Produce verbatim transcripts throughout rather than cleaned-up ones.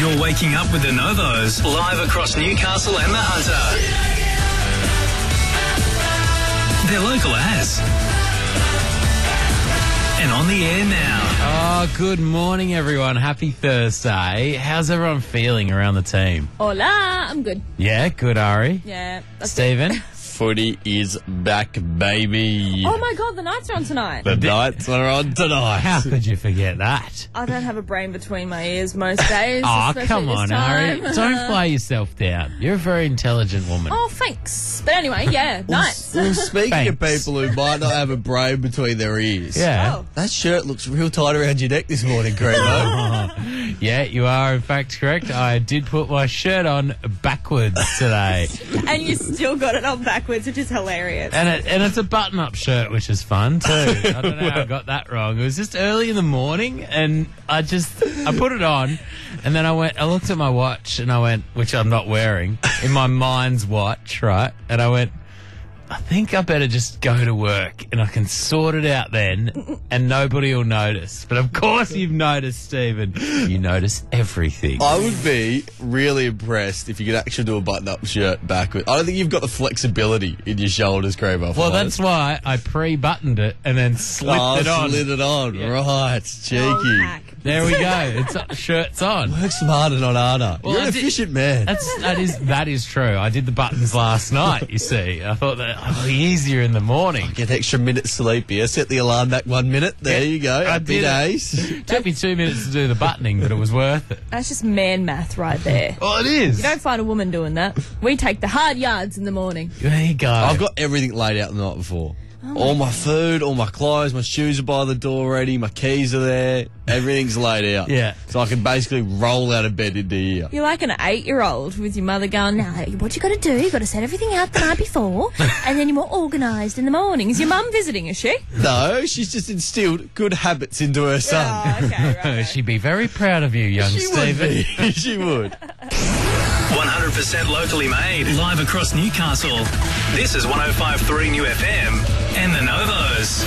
You're waking up with the Novos, live across Newcastle and the Hunter. They're local as. And on the air now. Oh, good morning, everyone. Happy Thursday. How's everyone feeling around the team? Hola, I'm good. Yeah, good, Ari. Yeah. That's Stephen? Footy is back, baby. Oh my God, the Knights are on tonight. The Knights are on tonight. How could you forget that? I don't have a brain between my ears most days. Oh, especially come this on, time. Ari. Don't play yourself down. You're a very intelligent woman. Oh, thanks. But anyway, yeah, Knights. Well, speaking of Thanks. people who might not have a brain between their ears. Yeah. Oh. That shirt looks real tight around your neck this morning, Creamo. Yeah, you are in fact correct. I did put my shirt on backwards today. And you still got it on backwards, which is hilarious. And it, and it's a button-up shirt, which is fun too. I don't know how I got that wrong. It was just early in the morning, and I just I put it on, and then I went. I looked at my watch, and I went, which I'm not wearing, in my mind's watch, right? And I went, I think I better just go to work, and I can sort it out then, and nobody will notice. But of course, you've noticed, Stephen. You notice everything. I would be really impressed if you could actually do a button-up shirt backwards. I don't think you've got the flexibility in your shoulders, Creamo. Well, that's why I pre-buttoned it and then slipped oh, it on. slid it on. Yeah. Right, cheeky. Oh, hack. There we go. It's shirt's on. Work smarter, not harder. Well, You're I an did- efficient man. That's that is that is true. I did the buttons last night. You see, I thought that oh, easier in the morning. Get extra minutes sleep here. Set the alarm back one minute. There Yeah, you go. I Happy did it. days. Took me two minutes to do the buttoning, but it was worth it. That's just man math right there. Oh, it is. You don't find a woman doing that. We take the hard yards in the morning. There you go. I've got everything laid out the night before. All my food, all my clothes, my shoes are by the door already, my keys are there, everything's laid out. Yeah. So I can basically roll out of bed into here. You're like an eight-year-old with your mother going, no, what you got to do, you got to set everything out the night before, and then you're more organised in the morning. Is your mum visiting, is she? No, she's just instilled good habits into her son. Oh, okay, right. She'd be very proud of you, young She would Stephen. be. She would. one hundred percent locally made, live across Newcastle. This is one oh five point three New F M and the Novos.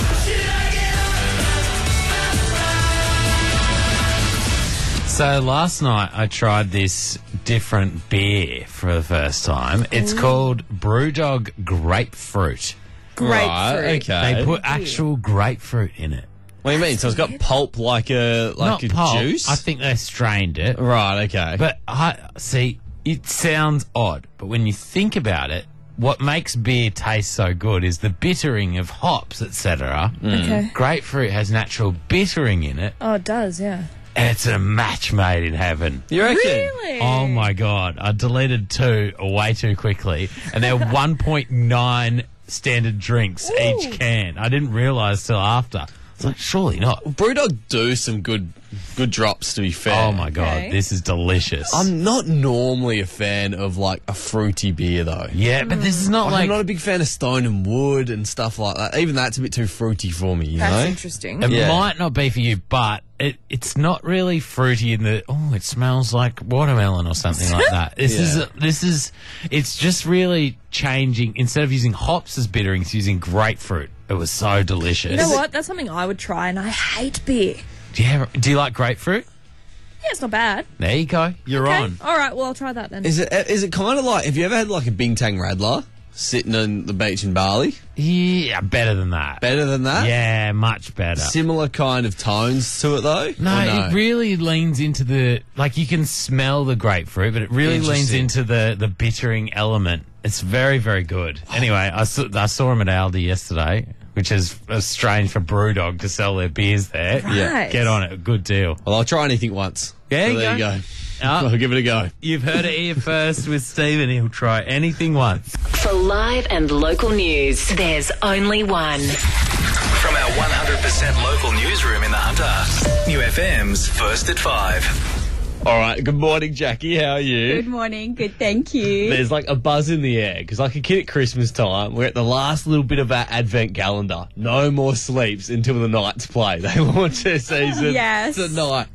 So last night I tried this different beer for the first time. It's called Brewdog Grapefruit. Grapefruit. Right, okay. They put actual grapefruit in it. What do you mean? So it's got pulp like a like Not a pulp. juice? I think they strained it. Right, okay. But I see, it sounds odd, but when you think about it, what makes beer taste so good is the bittering of hops, et cetera. Okay. Grapefruit has natural bittering in it, Oh, it does, yeah. and it's a match made in heaven. you reckon? Really? Oh my God, I deleted two way too quickly, and they're one point nine standard drinks each can. I didn't realise till after. It's like, surely not. Brewdog do some good good drops, to be fair. Oh my God, Okay. this is delicious. I'm not normally a fan of like a fruity beer though. yeah, but this is not Like, like... I'm not a big fan of Stone and Wood and stuff like that. Even that's a bit too fruity for me, you That's know? interesting. It Yeah. might not be for you, but it, it's not really fruity in the, oh, it smells like watermelon or something like that. This Yeah. is, this is, it's just really changing. Instead of using hops as bittering, it's using grapefruit. It was so delicious. You know what? That's something I would try, and I hate beer. Yeah, do you like grapefruit? Yeah, it's not bad. There you go. You're Okay. on. All right, well, I'll try that then. Is it is it kind of like, have you ever had like a Bintang Radler sitting on the beach in Bali? Yeah, better than that. Better than that? Yeah, much better. Similar kind of tones to it though? No, Or no? it really leans into the, like, you can smell the grapefruit, but it really leans Interesting. into the, the bittering element. It's very, very good. Anyway, I saw, I saw him at Aldi yesterday, which is uh, strange for Brewdog to sell their beers there. Right. Get on it. Good deal. Well, I'll try anything once. Yeah, So you there go. you go. Ah. I'll give it a go. You've heard it here first with Stephen. He'll try anything once. For live and local news, there's only one. From our one hundred percent local newsroom in the Hunter, New F M's First at Five. All right. Good morning, Jackie. How are you? Good morning. Good, thank you. There's like a buzz in the air because, like a kid at Christmas time, we're at the last little bit of our advent calendar. No more sleeps until the Knights play. They launch their season Yes. tonight.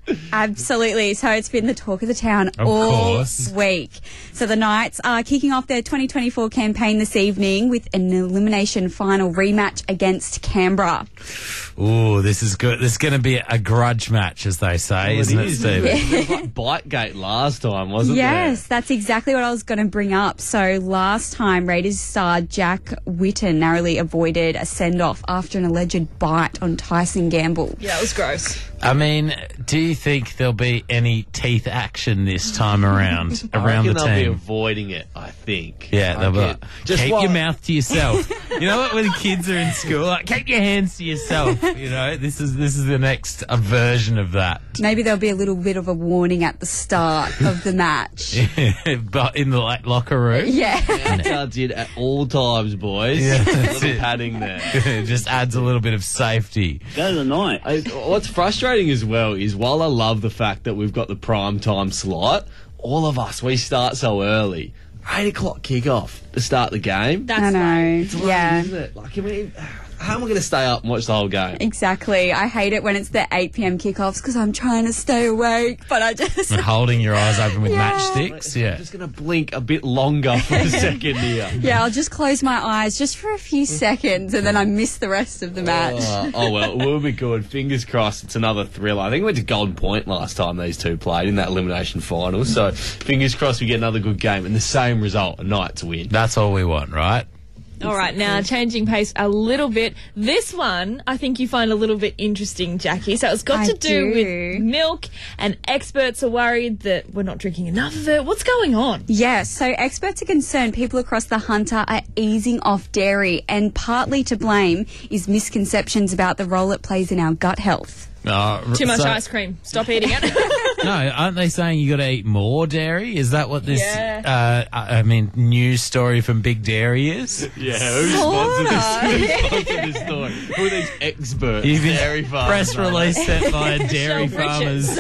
Absolutely. So it's been the talk of the town Of all course. week. So the Knights are kicking off their twenty twenty-four campaign this evening with an elimination final rematch against Canberra. Ooh, this is good. This is going to be a grudge match, as they say, isn't it, Stephen? It was like Bitegate last time, wasn't Yes, that's exactly what I was going to bring up. So last time, Raiders star Jack Whitten narrowly avoided a send-off after an alleged bite on Tyson Gamble. Yeah, it was gross. I mean, do you think there'll be any teeth action this time around there? I around the reckon they'll be team? avoiding it, I think. Yeah, they'll be Okay. like, Just keep while- your mouth to yourself. You know what? When kids are in school, like, keep your hands to yourself. You know, this is this is the next uh, version of that. Maybe there'll be a little bit of a warning at the start of the match. But in the like, locker room, Yeah. Guards in at all times, boys. Yeah, A that's little it. padding there. it just adds a little bit of safety. Go to the night. I, what's frustrating as well is while I love the fact that we've got the prime time slot, all of us, we start so early. Eight o'clock kickoff to start the game. That's I know. It's late, Yeah. isn't it? Like, I mean, how am I going to stay up and watch the whole game? Exactly. I hate it when it's the eight p.m. kickoffs because I'm trying to stay awake, but I just... And holding your eyes open with Yeah. matchsticks. I'm Yeah. just going to blink a bit longer for a second here. Yeah, I'll just close my eyes just for a few seconds and then I miss the rest of the match. Uh, oh, well, it will be good. Fingers crossed it's another thriller. I think we went to Golden Point last time these two played in that elimination final. So, fingers crossed we get another good game and the same result, a night to win. That's all we want, right? All right, now changing pace a little bit. This one, I think you find a little bit interesting, Jackie. So it's got I to do, do. with milk, and experts are worried that we're not drinking enough of it. What's going on? Yes, so experts are concerned people across the Hunter are easing off dairy, and partly to blame is misconceptions about the role it plays in our gut health. Uh, Too much so- ice cream. Stop eating it. No, aren't they saying you got to eat more dairy? Is that what this, Yeah. uh, I I mean, news story from Big Dairy is? Yeah, who sponsored this? Who sponsored this story? Who are these experts? You've been Dairy farmers. press release sent by dairy Shell farmers.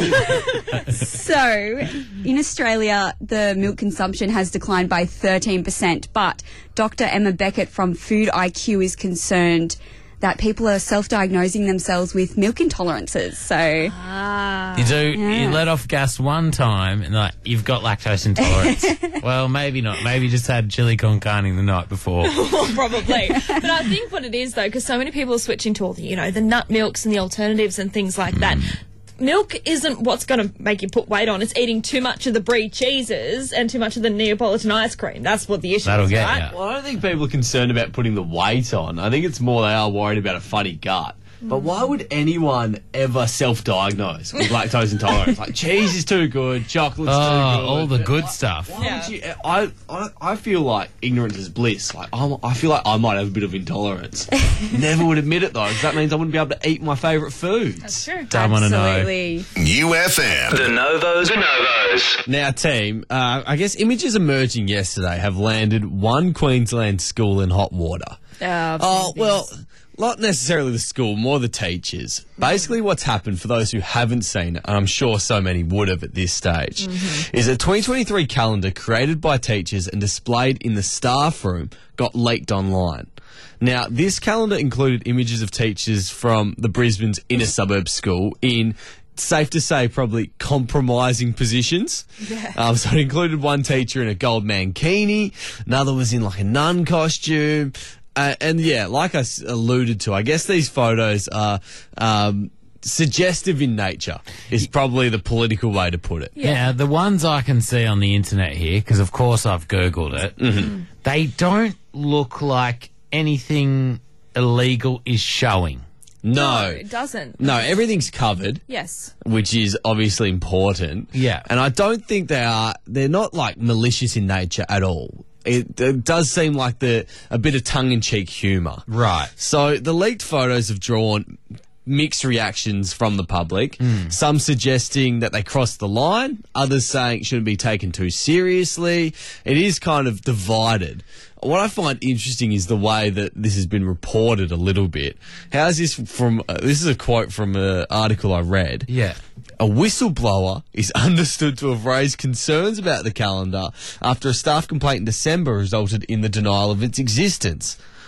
So, in Australia, the milk consumption has declined by thirteen percent, but Doctor Emma Beckett from Food I Q is concerned that people are self-diagnosing themselves with milk intolerances. So, You do, you Yeah. let off gas one time and like, you've got lactose intolerance. Well, maybe not. Maybe you just had chili con carne the night before. Probably. But I think what it is, though, because so many people are switching to all the, you know, the nut milks and the alternatives and things like that. Milk isn't what's going to make you put weight on. It's eating too much of the brie cheeses and too much of the Neapolitan ice cream. That's what the issue That'll is, get right? you. Well, I don't think people are concerned about putting the weight on. I think it's more they are worried about a funny gut. But why would anyone ever self-diagnose with lactose intolerance? Like, cheese is too good, chocolate's Oh, too good. all the good stuff. Why would you, I, I, I feel like ignorance is bliss. Like, I'm, I feel like I might have a bit of intolerance. Never would admit it, though, because that means I wouldn't be able to eat my favourite foods. That's true. Don't want to know. absolutely. U F M. The Novos. The Novos. Now, team, uh, I guess images emerging yesterday have landed one Queensland school in hot water. Uh, Oh, well, not necessarily the school, more the teachers. Basically, what's happened, for those who haven't seen it, and I'm sure so many would have at this stage, is a twenty twenty-three calendar created by teachers and displayed in the staff room got leaked online. Now, this calendar included images of teachers from the Brisbane's inner suburb school in, safe to say, probably compromising positions. Yeah. Um, so it included one teacher in a gold mankini, another was in like a nun costume. Uh, and yeah, like I s- alluded to, I guess these photos are um, suggestive in nature, is probably the political way to put it. Yeah, the ones I can see on the internet here, because of course I've Googled it, they don't look like anything illegal is showing. No. it doesn't. No, everything's covered. Yes. Which is obviously important. Yeah. And I don't think they are, they're not like malicious in nature at all. It, it does seem like the a bit of tongue-in-cheek humour. Right. So the leaked photos have drawn mixed reactions from the public, some suggesting that they crossed the line, others saying it shouldn't be taken too seriously. It is kind of divided. What I find interesting is the way that this has been reported a little bit. How's this from, uh, this is a quote from an article I read. Yeah. A whistleblower is understood to have raised concerns about the calendar after a staff complaint in December resulted in the denial of its existence.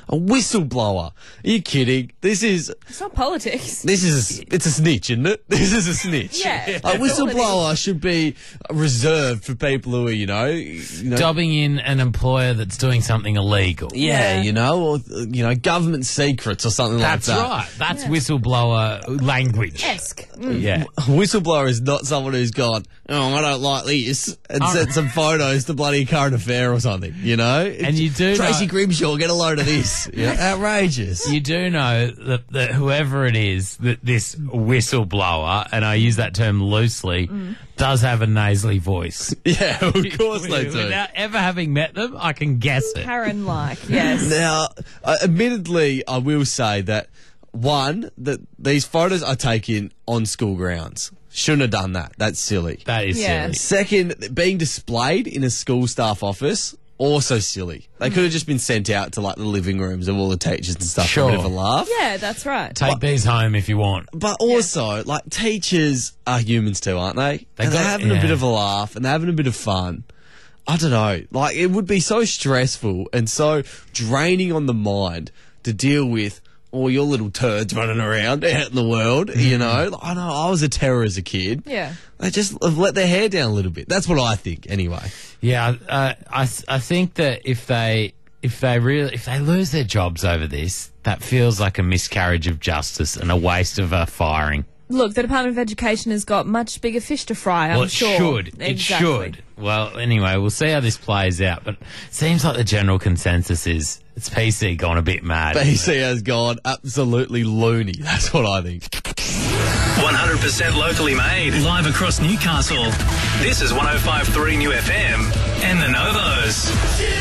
A whistleblower. Are you kidding? This is It's not politics. this is a, it's a snitch, isn't it? This is a snitch. Yeah, A that's all it whistleblower should be reserved for people who are, you know, you know Dobbing in an employer that's doing something illegal. yeah, Yeah. you know, or you know, government secrets or something That's like that. right. That's whistleblower language. Esque. Yeah. A whistleblower is not someone who's gone, oh, I don't like this, and Oh. sent some photos to bloody Current Affair or something, you know? And you do Tracy know- Grimshaw, get a load of this. Yeah, outrageous. You do know that, that whoever it is, that this whistleblower, and I use that term loosely, does have a nasally voice. Yeah, of course they do. Without ever having met them, I can guess it. Karen like, yes. Now, uh, admittedly, I will say that, one, that these photos are taken on school grounds. Shouldn't have done that. That's silly. That is Yeah. silly. Second, being displayed in a school staff office, also silly. They could have just been sent out to like the living rooms of all the teachers and stuff Sure. for a bit of a laugh. Yeah, that's right. Take these home if you want. But also, like, teachers are humans too, aren't they? They and they're got- having a yeah. bit of a laugh and they're having a bit of fun. I don't know. Like, it would be so stressful and so draining on the mind to deal with all your little turds running around out in the world, you know? Like, I know, I was a terror as a kid. Yeah. They just have let their hair down a little bit. That's what I think, anyway. Yeah, uh, I th- I think that if they if they really if they lose their jobs over this, that feels like a miscarriage of justice and a waste of a firing. Look, the Department of Education has got much bigger fish to fry, I'm well, it sure. should. It Exactly. should. Well, anyway, we'll see how this plays out. But it seems like the general consensus is it's P C gone a bit mad. P C has gone absolutely loony. That's what I think. one hundred percent locally made, live across Newcastle. This is one oh five point three New F M and the Novos.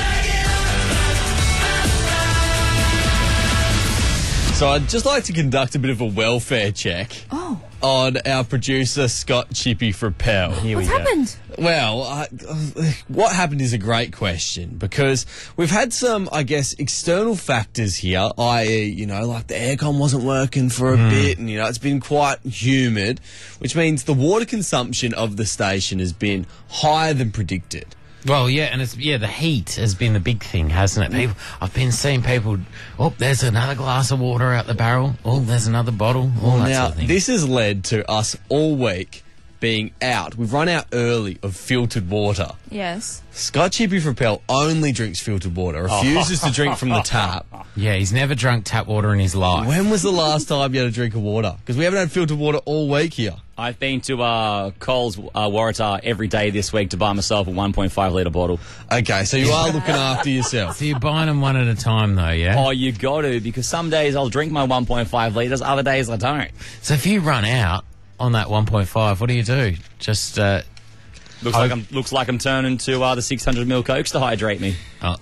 So I'd just like to conduct a bit of a welfare check Oh, on our producer, Scott Chippy Frappel. Here what's happened? Well, uh, what happened is a great question because we've had some, I guess, external factors here, that is, you know, like the aircon wasn't working for a bit and, you know, it's been quite humid, which means the water consumption of the station has been higher than predicted. Well, yeah, and it's yeah, the heat has been the big thing, hasn't it? People, I've been seeing people. Oh, there's another glass of water out the barrel. Oh, there's another bottle. All that Now, sort of thing. this has led to us all week being out. We've run out early of filtered water. Yes. Scott Chippy Frappel only drinks filtered water, refuses to drink from the tap. Yeah, he's never drunk tap water in his life. When was the last time you had a drink of water? Because we haven't had filtered water all week here. I've been to uh, Coles uh, Waratah every day this week to buy myself a one point five litre bottle. Okay, so you are looking after yourself. So you're buying them one at a time, though, yeah? Oh, you got to, because some days I'll drink my one point five litres, other days I don't. So if you run out on that one point five, what do you do? Just, uh... Looks like I'm looks like I'm turning to uh, the six hundred mil Cokes to hydrate me. Oh,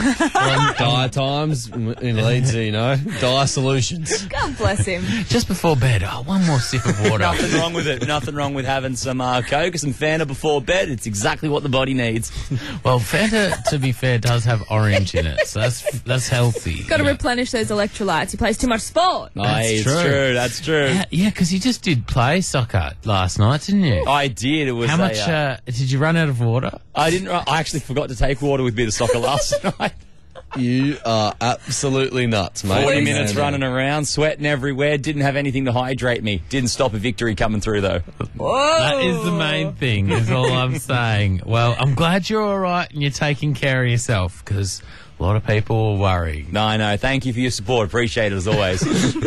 Dire times, it leads to, you know, dire solutions. God bless him. just before bed, oh, one more sip of water. Nothing wrong with it. Nothing wrong with having some uh, Coke, some Fanta before bed. It's exactly what the body needs. Well, Fanta, to be fair, does have orange in it, so that's that's healthy. Got to Yeah. replenish those electrolytes. He plays too much sport. Aye, it's true. true. That's true. Yeah, yeah, because you just did play soccer last night, didn't you? I did. It was How a, much uh, uh, did you run out of water? I didn't. I actually forgot to take water with me to soccer last night. You are absolutely nuts, mate. Forty Please. minutes running around, sweating everywhere. Didn't have anything to hydrate me. Didn't stop a victory coming through though. That is the main thing, is all I'm saying. Well, I'm glad you're all right and you're taking care of yourself, because a lot of people are worrying. No, no. Thank you for your support. Appreciate it as always.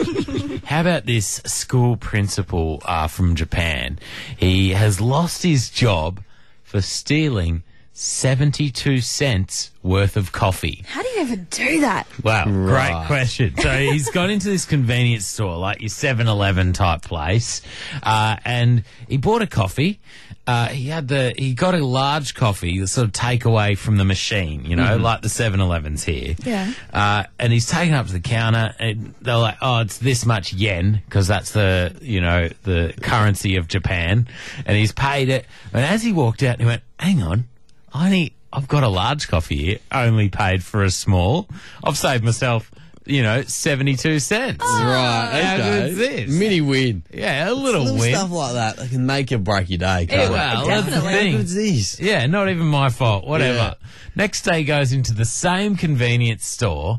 How about this school principal uh, from Japan? He has lost his job for stealing seventy-two cents worth of coffee. How do you ever do that? Wow, Right. great question. So he's gone into this convenience store, like your seven eleven type place, uh, and he bought a coffee. Uh, he had the he got a large coffee, the sort of takeaway from the machine, you know, like the seven elevens here. Yeah. Uh, and he's taken it up to the counter, and they're like, "Oh, it's this much yen, because that's the you know the currency of Japan." And he's paid it. And as he walked out, he went, "Hang on, I only I've got a large coffee here, only paid for a small. I've saved myself, you know, seventy-two cents." Right, How okay. good's this? Mini win. Yeah, a little, Little win. stuff like that that can make or break your day, can't It it? will. Well, that's the Definitely. How thing. good's this? Yeah, not even my fault. Whatever. Yeah. Next day goes into the same convenience store,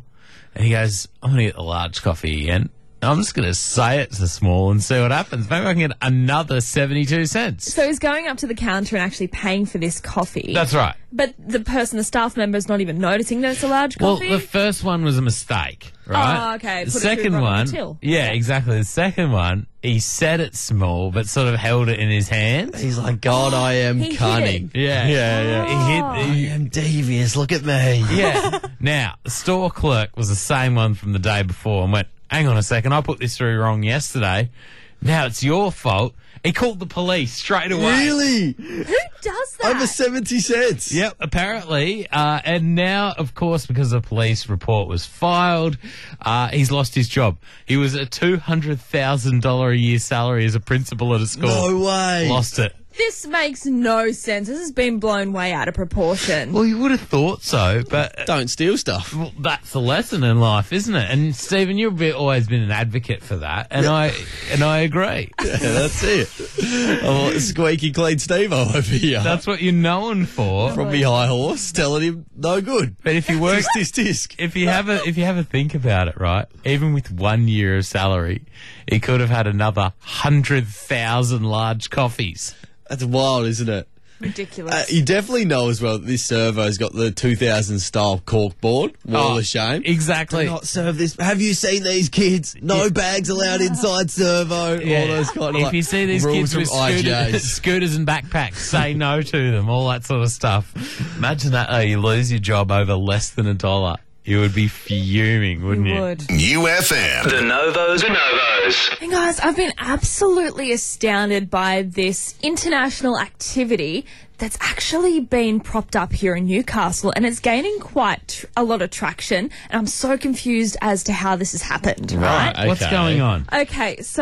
And he goes, I'm going to get the large coffee again. I'm just going to say it's a small and see what happens. Maybe I can get another seventy-two cents. So he's going up to the counter and actually paying for this coffee. That's right. But the person, the staff member, is not even noticing that it's a large Well, coffee? the first one was a mistake, right? Oh, okay. The Put it through second the wrong one, till. yeah, exactly. The second one, he said it's small, but sort of held it in his hand. He's like, God, I am He hid cunning. Yeah, Yeah, yeah. He hit. I He, am devious. Look at me. yeah. Now, the store clerk was the same one from the day before and went, hang on a second, I put this through wrong yesterday. Now it's your fault. He called the police straight away. Really? Who does that? Over seventy cents. Yep, apparently. Uh, and now, of course, because the police report was filed, uh, he's lost his job. He was a two hundred thousand dollars a year salary as a principal at a school. No way. Lost it. This makes no sense. This has been blown way out of proportion. Well, you would have thought so, but Don't steal stuff. well, that's the lesson in life, isn't it? And Stephen, you've be- always been an advocate for that, and I and I agree. Yeah, that's it. Oh, squeaky clean Steve-O over here. That's what you're known for. from me high horse telling him no good. But if you work, Tisk, tisk, tisk. if you have a if you have a think about it, right? Even with one year of salary, he could have had another hundred thousand large coffees. That's wild, isn't it? Ridiculous. Uh, you definitely know as well that this servo's got the two thousand style cork board. Wall Oh, of shame. exactly. Do not serve this. Have you seen these kids? No bags allowed inside servo. Yeah. All those kind of if like you see these rules kids with from I G scooter, As. scooters and backpacks, say no to them. All that sort of stuff. Imagine that though. You lose your job over less than a dollar. You would be fuming, wouldn't you? You would. New F M. The Novos. The Novos. And guys, I've been absolutely astounded by this international activity that's actually been propped up here in Newcastle, and it's gaining quite tr- a lot of traction, and I'm so confused as to how this has happened, right? Right. What's Okay. going on? Okay, so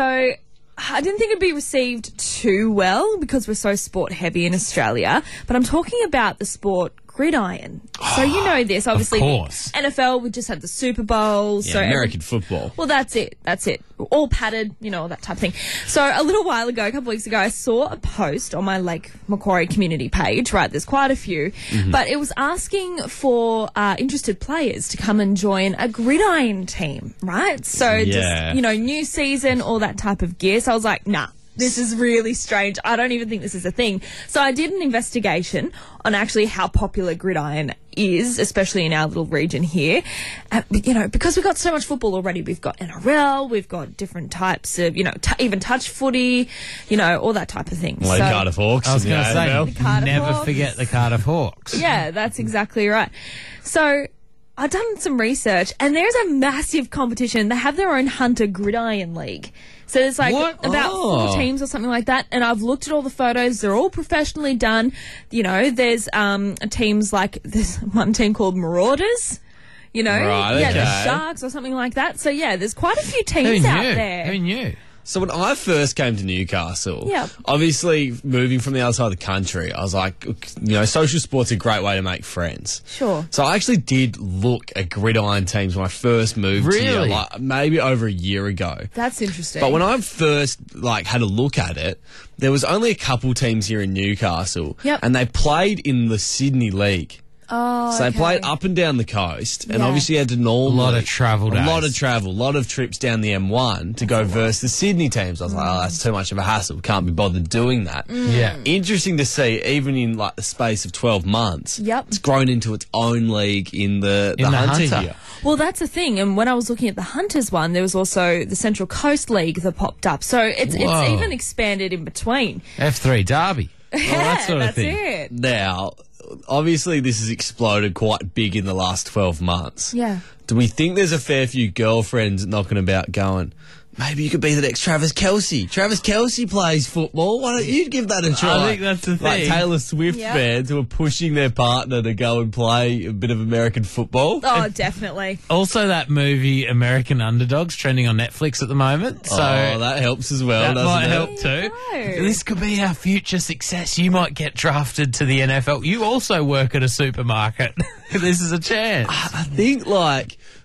I didn't think it'd be received too well because we're so sport heavy in Australia, but I'm talking about the sport gridiron. So you know this, obviously. course. N F L, we just had the Super Bowl. Yeah, so every- American football. well, that's it. That's it. All padded, you know, all that type of thing. So a little while ago, a couple of weeks ago, I saw a post on my Lake Macquarie community page, right? There's quite a few. Mm-hmm. But it was asking for uh, interested players to come and join a gridiron team, right? So Yeah. just, you know, new season, all that type of gear. So I was like, nah. This is really strange. I don't even think this is a thing. So I did an investigation on actually how popular gridiron is, especially in our little region here. Uh, you know, because we've got so much football already. We've got N R L, we've got different types of, you know, t- even touch footy, you know, all that type of thing. Like So- Cardiff Hawks. I was in the going to A F L. say, The Cardiff never Hawks. forget the Cardiff Hawks. Yeah, that's exactly right. So I've done some research, and there's a massive competition. They have their own Hunter Gridiron League. So there's like What? about Oh. four teams or something like that, and I've looked at all the photos. They're all professionally done. You know, there's um teams like there's one team called Marauders. You know, Right, yeah, the okay. Sharks or something like that. So yeah, there's quite a few Who teams knew? out there. Who knew? So when I first came to Newcastle, Yep. obviously moving from the other side of the country, I was like, you know, social sport's a great way to make friends. Sure. So I actually did look at gridiron teams when I first moved here, Really? like maybe over a year ago. That's interesting. But when I first like had a look at it, there was only a couple teams here in Newcastle, Yep. and they played in the Sydney League. oh, So they okay. played up and down the coast, and Yeah. obviously had to normally A lot of travel a lot days. of travel, a lot of trips down the M one to go versus the Sydney teams. I was like, oh, that's too much of a hassle. Can't be bothered doing that. Yeah. Interesting to see, even in like the space of twelve months, Yep. it's grown into its own league in the, In the, the Hunter, Hunter. here. Well, that's the thing. And when I was looking at the Hunters one, there was also the Central Coast League that popped up. So it's Whoa. it's even expanded in between. F three Derby. All that sort of that's thing. it. Now, obviously, this has exploded quite big in the last twelve months. Yeah. Do we think there's a fair few girlfriends knocking about going, maybe you could be the next Travis Kelce? Travis Kelce plays football. Why don't you give that a try? I think that's the Like thing. Taylor Swift Yep. fans who are pushing their partner to go and play a bit of American football. Oh, definitely. Also, that movie American Underdogs trending on Netflix at the moment. So oh, that helps as well, that doesn't might it? help too. There you go. This could be our future success. You might get drafted to the N F L. You also work at a supermarket. This is a chance. I think, like,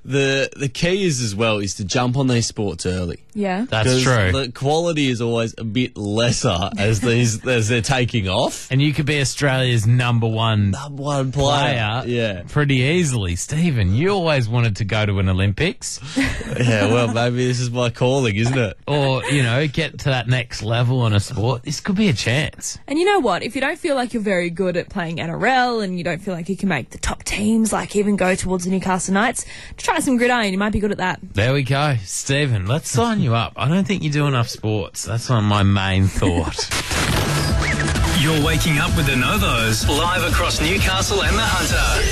the the key is as well is to jump on these sports early. Yeah. That's 'Cause true. The quality is always a bit lesser as these as they're taking off. And you could be Australia's number one Number one player. player Yeah. pretty easily. Stephen, you always wanted to go to an Olympics Yeah, well, maybe this is my calling, isn't it? or, you know, get to that next level on a sport. This could be a chance. And you know what? If you don't feel like you're very good at playing N R L and you don't feel like you can make the top teams, like even go towards the Newcastle Knights, try some gridiron. You might be good at that. There we go. Stephen, let's sign you up. I don't think you do enough sports. That's on my main thought. You're waking up with the Novos, live across Newcastle and the Hunter.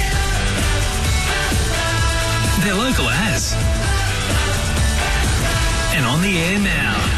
They're local as. And on the air now.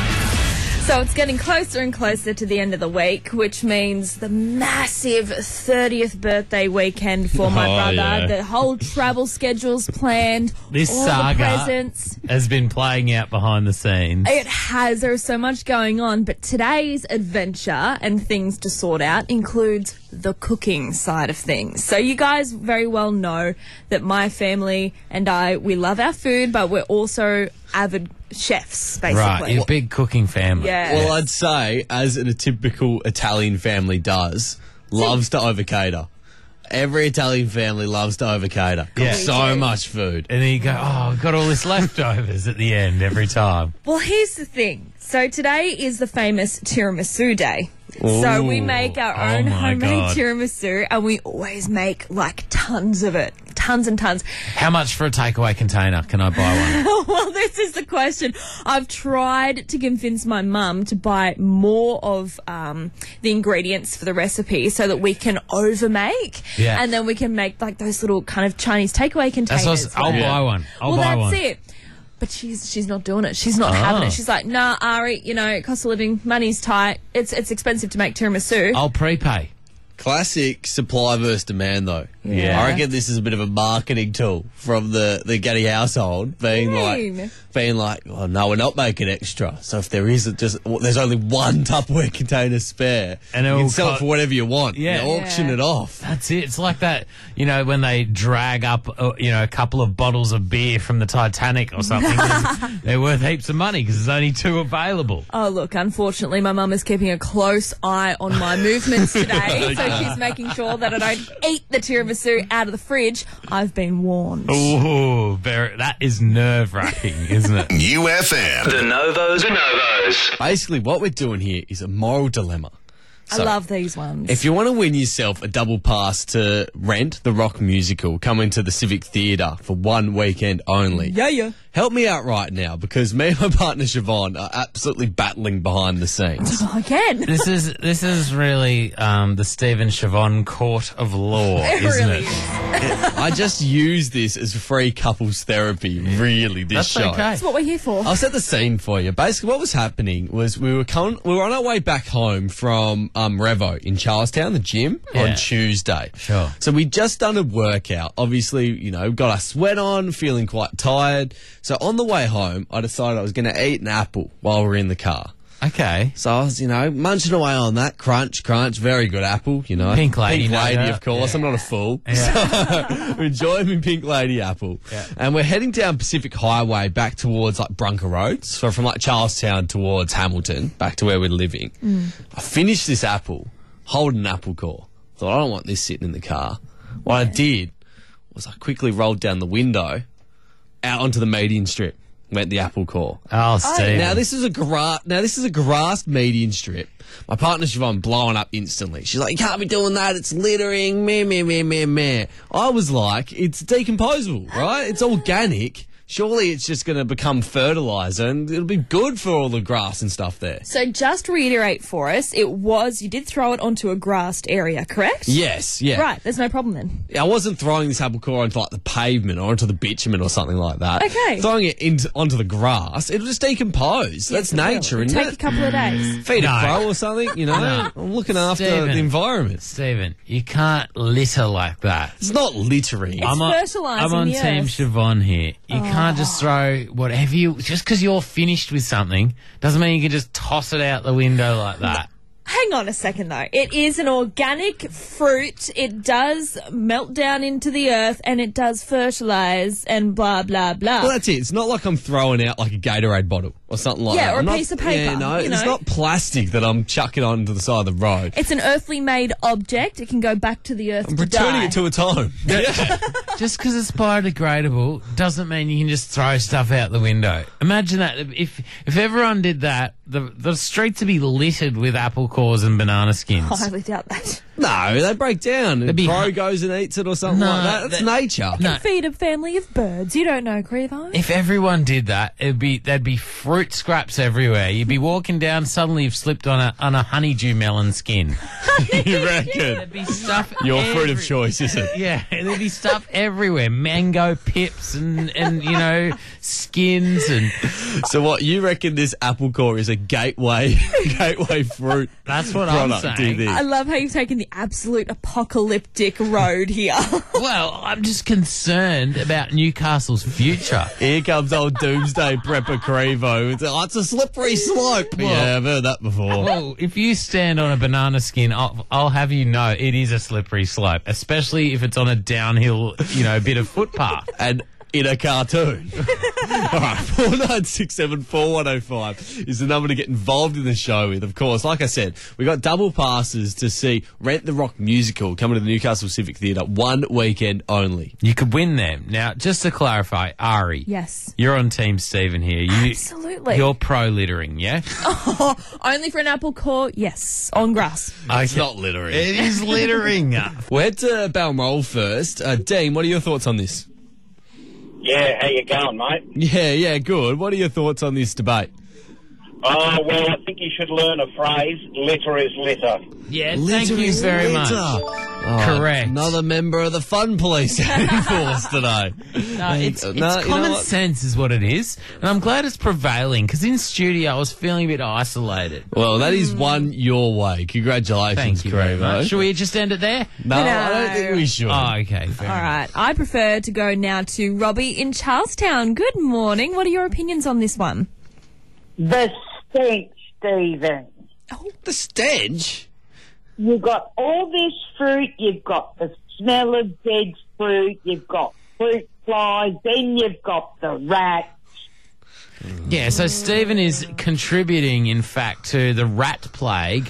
So it's getting closer and closer to the end of the week, which means the massive thirtieth birthday weekend for my Oh, brother. yeah. The whole travel schedule's planned. This all saga the presents. has been playing out behind the scenes. It has. There's so much going on, but today's adventure and things to sort out includes the cooking side of things. So you guys very well know that my family and I, we love our food, but we're also avid chefs, basically. Right, you're a big cooking family. Yeah. Well, I'd say, as a typical Italian family does, loves to overcater. Every Italian family loves to overcater. Yeah. So much food. And then you go, oh, I've got all this leftovers at the end every time. Well, here's the thing. So today is the famous tiramisu day. So we Ooh. make our Oh own my homemade God. tiramisu, and we always make like tons of it. Tons and tons. How much for a takeaway container? Can I buy one? Well, this is the question. I've tried to convince my mum to buy more of um, the ingredients for the recipe so that we can overmake. Yeah. And then we can make like those little kind of Chinese takeaway containers. That's what I was- I'll Yeah. buy one. I'll well, buy that's one. it. But she's she's not doing it. She's not having Oh. it. She's like, nah, Ari, you know, cost of living, money's tight. It's it's expensive to make tiramisu. I'll prepay. Classic supply versus demand, though. Yeah. I reckon this is a bit of a marketing tool from the, the Getty household, being Mean. like, being like, oh no, we're not making extra. So if there isn't just, well, there's only one Tupperware container spare, And you it'll can sell co- it for whatever you want. Yeah. You auction Yeah. it off. That's it. It's like that, you know, when they drag up, uh, you know, a couple of bottles of beer from the Titanic or something. They're worth heaps of money because there's only two available. Oh, look, unfortunately, my mum is keeping a close eye on my movements today. So she's making sure that I don't eat the tiramisu out of the fridge. I've been warned. Ooh, very, that is nerve-wracking, isn't it? U F M. The Novos, the Novos. Basically, what we're doing here is a moral dilemma. I love these ones. If you want to win yourself a double pass to Rent, the rock musical, come into the Civic Theatre for one weekend only. yeah, yeah. Help me out right now because me and my partner Siobhan are absolutely battling behind the scenes. Again. This is this is really um, the Stephen Siobhan court of law, It isn't really it? is. I just use this as free couples therapy, really, this That's show. okay. That's what we're here for. I'll set the scene for you. Basically, what was happening was we were coming, we were on our way back home from um, Revo in Charlestown, the gym, Yeah. on Tuesday. Sure. So we'd just done a workout. Obviously, you know, got our sweat on, feeling quite tired. So on the way home, I decided I was going to eat an apple while we were in the car. Okay. So I was, you know, munching away on that. Crunch, crunch. Very good apple, you know. Pink lady, Pink no lady, doubt. of course. Yeah. I'm not a fool. Yeah. So enjoy me pink lady apple. Yeah. And we're heading down Pacific Highway back towards like Brunker Road. So from like Charlestown towards Hamilton, back to where we're living. I finished this apple, holding an apple core. Thought, I don't want this sitting in the car. What I did was I quickly rolled down the window out onto the median strip. Went the apple core. Oh, Stephen. Now this is a gra- Now this is a grassed median strip. My partner Siobhan blowing up instantly. She's like, "You can't be doing that. It's littering." Meh meh meh meh meh. I was like, "It's decomposable, right? It's organic. Surely it's just going to become fertilizer, and it'll be good for all the grass and stuff there." So just reiterate for us, it was, you did throw it onto a grassed area, correct? Yes, yeah. Right, there's no problem then. I wasn't throwing this apple core onto like the pavement or onto the bitumen or something like that. Okay. Throwing it into onto the grass, it'll just decompose. That's it will. nature, isn't Take it? a couple of days. Feed No. a crow or something, you know. No. I'm looking after Stephen. the environment. Stephen, you can't litter like that. It's not littering. It's I'm on, fertilising I'm on the Team earth. Siobhan here. You can't just throw whatever you... Just because you're finished with something doesn't mean you can just toss it out the window like that. Hang on a second, though. It is an organic fruit. It does melt down into the earth, and it does fertilise and blah, blah, blah. Well, that's it. It's not like I'm throwing out like a Gatorade bottle or something like Yeah, that. or a I'm not- piece of paper, Yeah, no, you it's know. not plastic that I'm chucking onto the side of the road. It's an earthly made object. It can go back to the earth I'm to returning die. it to its home. Yeah. Just because it's biodegradable doesn't mean you can just throw stuff out the window. Imagine that if if everyone did that, the the streets would be littered with apple cores and banana skins. I highly doubt that. No, they break down. And be- crow goes and eats it or something No, like that. That's that- nature. No. Feed a family of birds. You don't know, Crevo. If everyone did that, it'd be there'd be fruit scraps everywhere. You'd be walking down, suddenly you've slipped on a on a honeydew melon skin. You reckon? There'd be stuff. Your fruit of every- choice, is it? Yeah, and there'd be stuff everywhere. Mango pips and, and you know, skins and So what, you reckon this apple core is a gateway gateway fruit that's what I'm product, do you saying. think? I love how you've taken the absolute apocalyptic road here. Well, I'm just concerned about Newcastle's future. Here comes old doomsday prepper Crevo. It's, oh, it's a slippery slope. yeah, I've heard that before. Well, if you stand on a banana skin, I'll, I'll have you know it is a slippery slope, especially if it's on a downhill, you know, bit of footpath. And in a cartoon. All right, four nine six seven four one oh five is the number to get involved in the show with. Of course, like I said, we got double passes to see Rent the Rock musical coming to the Newcastle Civic Theatre one weekend only. You could win them. Now, just to clarify, Ari, Yes. you're on Team Stephen here. You, Absolutely. You're pro littering, yeah? Only for an apple core? Yes. On grass. It's not littering. It is littering. We'll head to Balmoral first. Uh, Dean, what are your thoughts on this? Yeah, how you going, mate? Yeah, yeah, good. What are your thoughts on this debate? Oh, well, I think you should learn a phrase, litter is litter. Yeah, thank you very much. Oh, Correct. Another member of the Fun Police in force today. No, it's, it's No, you know common what? sense is what it is. And I'm glad it's prevailing because in studio I was feeling a bit isolated. Well, that is one your way. Congratulations, Thank you very Crevo. much. Should we just end it there? No, I don't No. think we should. Oh, okay. Fair All enough. right. I prefer to go now to Robbie in Charlestown. Good morning. What are your opinions on this one? The stench, Stephen. The stench? You've got all this fruit, you've got the smell of dead fruit, you've got fruit flies, then you've got the rat. Yeah, so Stephen is contributing, in fact, to the rat plague.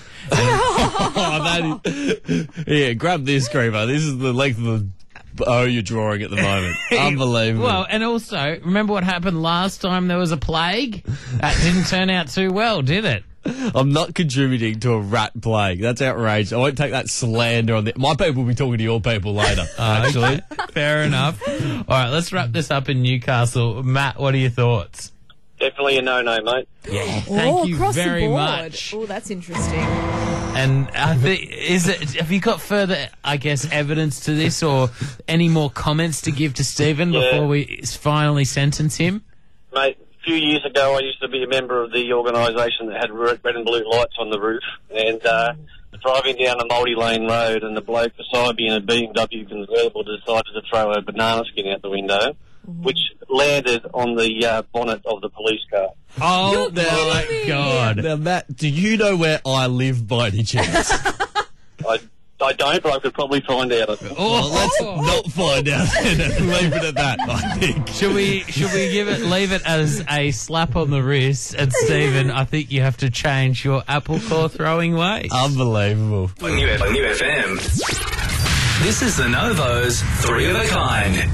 Oh, that is... Yeah, grab this, Crevo. This is the length of the bow you're drawing at the moment. Unbelievable. Well, and also, remember what happened last time there was a plague? That didn't turn out too well, did it? I'm not contributing to a rat plague. That's outrageous. I won't take that slander on the... My people will be talking to your people later, actually. Fair enough. All right, let's wrap this up in Newcastle. Matt, what are your thoughts? Definitely a no-no, mate. Yeah, thank oh, you across very the board. much. Oh, that's interesting. And I think, is it? Have you got further, I guess, evidence to this, or any more comments to give to Stephen Yeah. before we finally sentence him? Mate, a few years ago I used to be a member of the organisation that had red red and blue lights on the roof, and uh, driving down a multi-lane road, and the bloke beside me in a B M W convertible decided to throw a banana skin out the window, which landed on the uh, bonnet of the police car. Oh, You're my kidding me. God. Now, Matt, do you know where I live by any chance? I, I don't, but I could probably find out. Well, let's not find out and leave it at that, I think. Should we should we give it leave it as a slap on the wrist? And Stephen, I think you have to change your apple core throwing ways. Unbelievable. On New, on New F M. This is the Novo's Three of a Kind.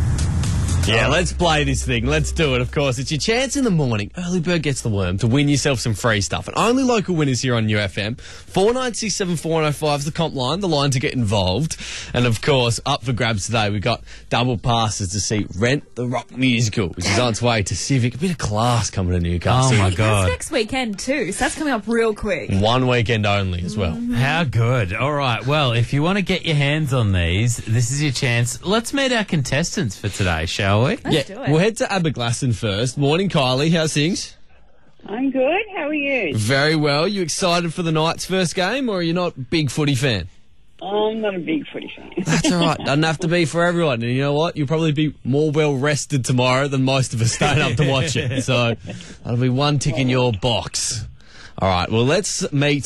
Yeah, let's play this thing. Let's do it, of course. It's your chance in the morning. Early bird gets the worm to win yourself some free stuff. And only local winners here on New F M. four nine six seven four one oh five is the comp line, the line to get involved. And, of course, up for grabs today, we've got double passes to see Rent the Rock musical, which is on its way to Civic. A bit of class coming to Newcastle. Oh, my That's God. next weekend, too, so that's coming up real quick. One weekend only as well. How good. All right. Well, if you want to get your hands on these, this is your chance. Let's meet our contestants for today, shall we? Let's yeah, do it. we'll head to Aberglasslyn first. Morning, Kylie. How's things? I'm good. How are you? Very well. You excited for the Knights' first game, or are you not a big footy fan? I'm not a big footy fan. That's all right. Doesn't have to be for everyone. And you know what? You'll probably be more well rested tomorrow than most of us staying up to watch it. So that'll be one tick in your box. All right. Well, let's meet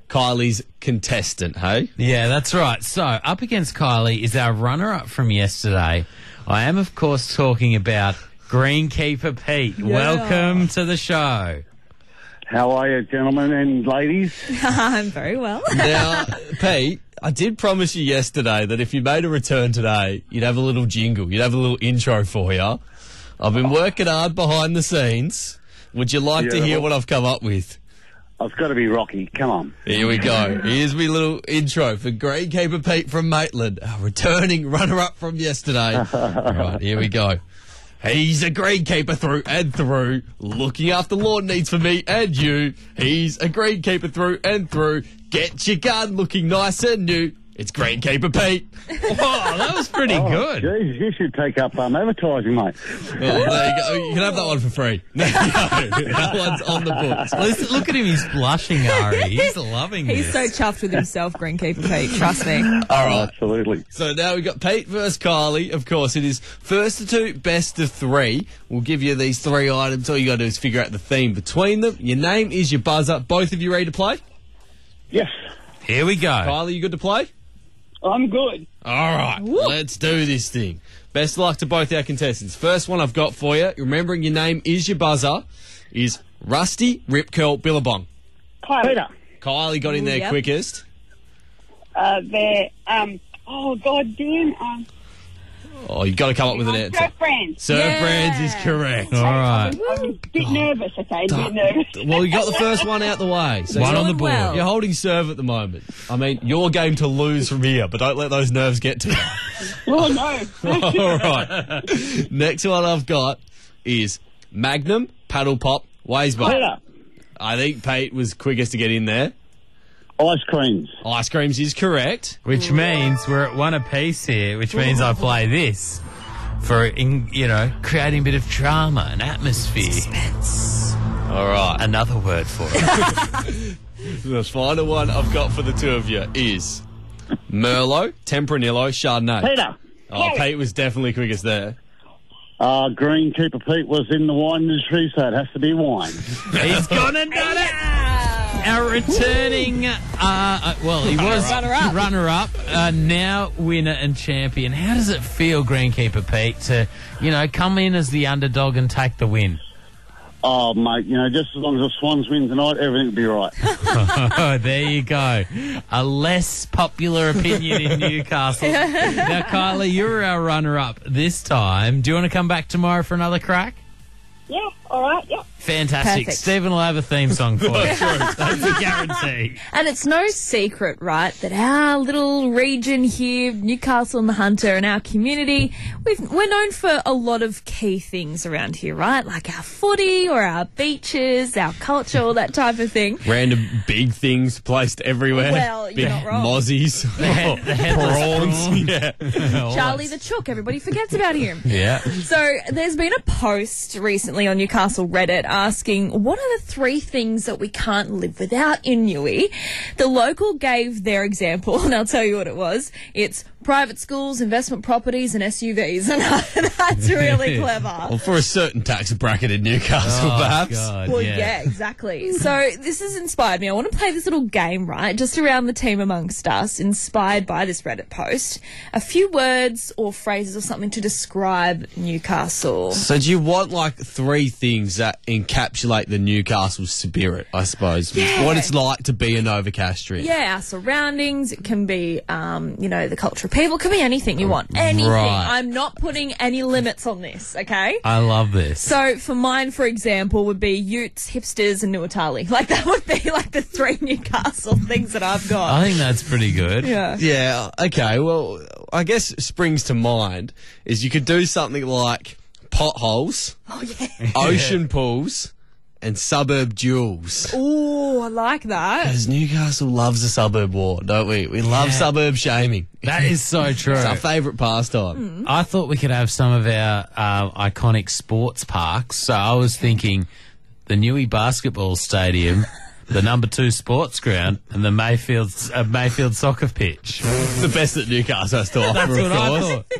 Kylie's contestant, hey? Yeah, that's right. So, up against Kylie is our runner-up from yesterday. I am, of course, talking about Greenkeeper Pete. Welcome to the show. How are you, gentlemen and ladies? I'm very well. Now, Pete, I did promise you yesterday that if you made a return today, you'd have a little jingle. You'd have a little intro for you. I've been working hard behind the scenes. Would you like to hear what I've come up with? It's got to be Rocky. Come on. Here we go. Here's my little intro for Greenkeeper Pete from Maitland, our returning runner-up from yesterday. Right, here we go. He's a greenkeeper through and through, looking after lawn needs for me and you. He's a greenkeeper through and through, get your garden looking nice and new. It's Greenkeeper Pete. Wow, that was pretty Oh, good. Geez, you should take up um, advertising, mate. Well, there you go. You can have that one for free. No, that one's on the books. Listen, look at him, he's blushing, Ari. He's loving He's this. so chuffed with himself, Greenkeeper Pete. Trust me. All right. Absolutely. So now we've got Pete versus Kylie. Of course, it is first to two, best of three. We'll give you these three items. All you got to do is figure out the theme between them. Your name is your buzzer. Both of you ready to play? Yes, Here we go. Kylie, you good to play? I'm good. All right, let's do this thing. Best of luck to both our contestants. First one I've got for you, remembering your name is your buzzer, is Rusty Rip Curl Billabong. Peter. Kylie got in Ooh, there yep. quickest. Uh, they're, um, oh, God damn. Um, Oh, you've got to come up with an answer. Surf Brands. Surf Yeah. Brands is correct. All right. I'm a bit nervous, okay? A bit nervous. Well, you got the first one out the way. So One you're- on the board. well. You're holding serve at the moment. I mean, your game to lose from here, but don't let those nerves get to you. Oh, no. All right. Next one I've got is Magnum, Paddle Pop, Waysbar. Peter, I think Pete was quickest to get in there. ice creams. Ice creams is correct. Which means we're at one apiece here, which means I play this for, in, you know, creating a bit of drama and atmosphere. All right. Another word for it. The final one I've got for the two of you is Merlot, Tempranillo, Chardonnay. Peter, Oh, Pete was definitely quickest there. uh, Greenkeeper Pete was in the wine industry, so it has to be wine. He's gone and done it. Our returning, uh, uh, well, he was Runner-up. runner-up, uh, now winner and champion. How does it feel, Greenkeeper Pete, to, you know, come in as the underdog and take the win? Oh, mate, you know, just as long as the Swans win tonight, everything will be right. Oh, there you go. A less popular opinion in Newcastle. Now, Kylie, you're our runner-up this time. Do you want to come back tomorrow for another crack? Yeah, all right, yeah. Fantastic. Perfect. Stephen will have a theme song for you. That's a guarantee. And it's no secret, right, that our little region here, Newcastle and the Hunter, and our community, we've, we're known for a lot of key things around here, right? Like our footy or our beaches, our culture, all that type of thing. Random big things placed everywhere. Well, you're big not wrong. mozzies. The head- the headless prawn. Yeah. Charlie the Chook, everybody forgets about him. Yeah. So there's been a post recently on Newcastle Reddit asking, what are the three things that we can't live without in Newey? The local gave their example, and I'll tell you what it was. It's private schools, investment properties, and S U Vs. And that's really clever. Well, for a certain tax bracket in Newcastle, Oh, perhaps. God, Well, yeah. yeah. exactly. So this has inspired me. I want to play this little game, right, just around the team amongst us, inspired by this Reddit post. A few words or phrases or something to describe Newcastle. So do you want like three things that encapsulate the Newcastle spirit, I suppose? Yeah. What it's like to be a Novocastrian. Yeah, our surroundings. It can be, um, you know, the culture of people. It can be anything you want. Anything. Right. I'm not putting any limits on this, okay? I love this. So for mine, for example, would be Utes, hipsters, and Nuatali. Like that would be like the three Newcastle things that I've got. I think that's pretty good. Yeah. Yeah, okay, well, I guess springs to mind is you could do something like potholes, Oh yeah. ocean pools, and suburb duels. Ooh, I like that. Because Newcastle loves a suburb war, don't we? We love Yeah. suburb shaming. That is so true. It's our favourite pastime. I thought we could have some of our uh, iconic sports parks. So I was thinking the Newey Basketball Stadium, the number two sports ground, and the Mayfield uh, Mayfield soccer pitch. It's the best that Newcastle has to offer, That's of what I course. thought.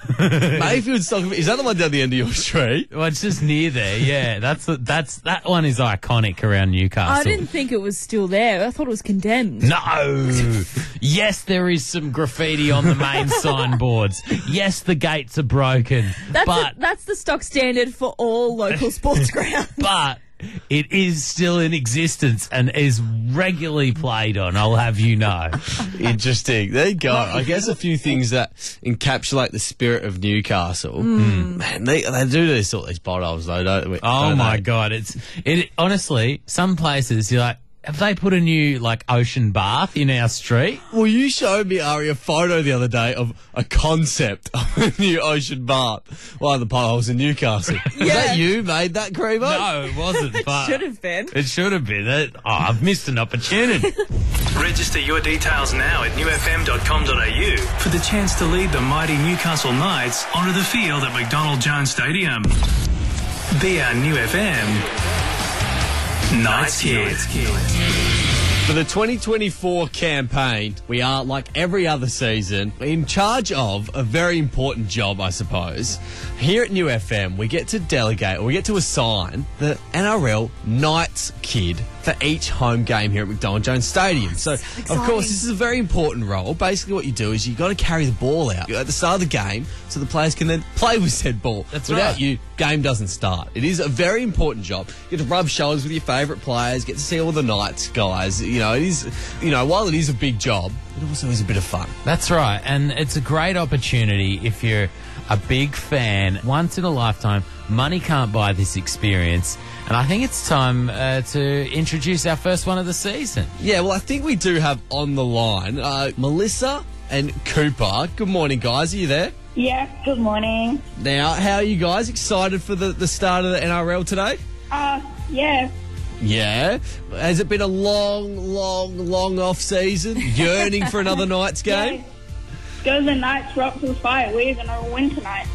Mayfield Soccer. Is that the one down the end of your street? Well, it's just near there. Yeah, that's the, that's that one is iconic around Newcastle. I didn't think it was still there. I thought it was condemned. No. Yes, there is some graffiti on the main signboards. Yes, the gates are broken. That's but the, that's the stock standard for all local sports grounds. but it is still in existence and is regularly played on, I'll have you know. Interesting. There you go. I guess a few things that encapsulate the spirit of Newcastle. Mm. Man, they they do this sort of these potholes though, don't we? Oh don't my they? God. It's it honestly, some places you're like, have they put a new like ocean bath in our street? Well, you showed me, Ari, a photo the other day of a concept of a new ocean bath. One of the potholes in Newcastle. Is that you made that, Creamo? No, it wasn't. It but should have been. It should have been. It, oh, I've missed an opportunity. Register your details now at new f m dot com dot a u for the chance to lead the mighty Newcastle Knights onto the field at McDonald Jones Stadium. Be our New F M Knights Kid. For the twenty twenty-four campaign, we are, like every other season, in charge of a very important job, I suppose. Here at New F M, we get to delegate, or we get to assign the N R L Knights Kid for each home game here at McDonald Jones Stadium. So, of course, this is a very important role. Basically, what you do is you've got to carry the ball out at the start of the game so the players can then play with said ball. That's Without right. you, game doesn't start. It is a very important job. You get to rub shoulders with your favourite players, get to see all the Knights guys. You know, it is, you know, while it is a big job, it also is a bit of fun. That's right. And it's a great opportunity if you're a big fan. Once in a lifetime, money can't buy this experience. And I think it's time uh, to introduce our first one of the season. Yeah, well, I think we do have on the line uh, Melissa and Cooper. Good morning, guys. Are you there? Yeah, good morning. Now, how are you guys? Excited for the, the start of the N R L today? Uh, yeah. Yeah. Has it been a long, long, long off season? Yearning for another Knights game? Yeah. Go the Knights, rock to the fire. We're going to win tonight.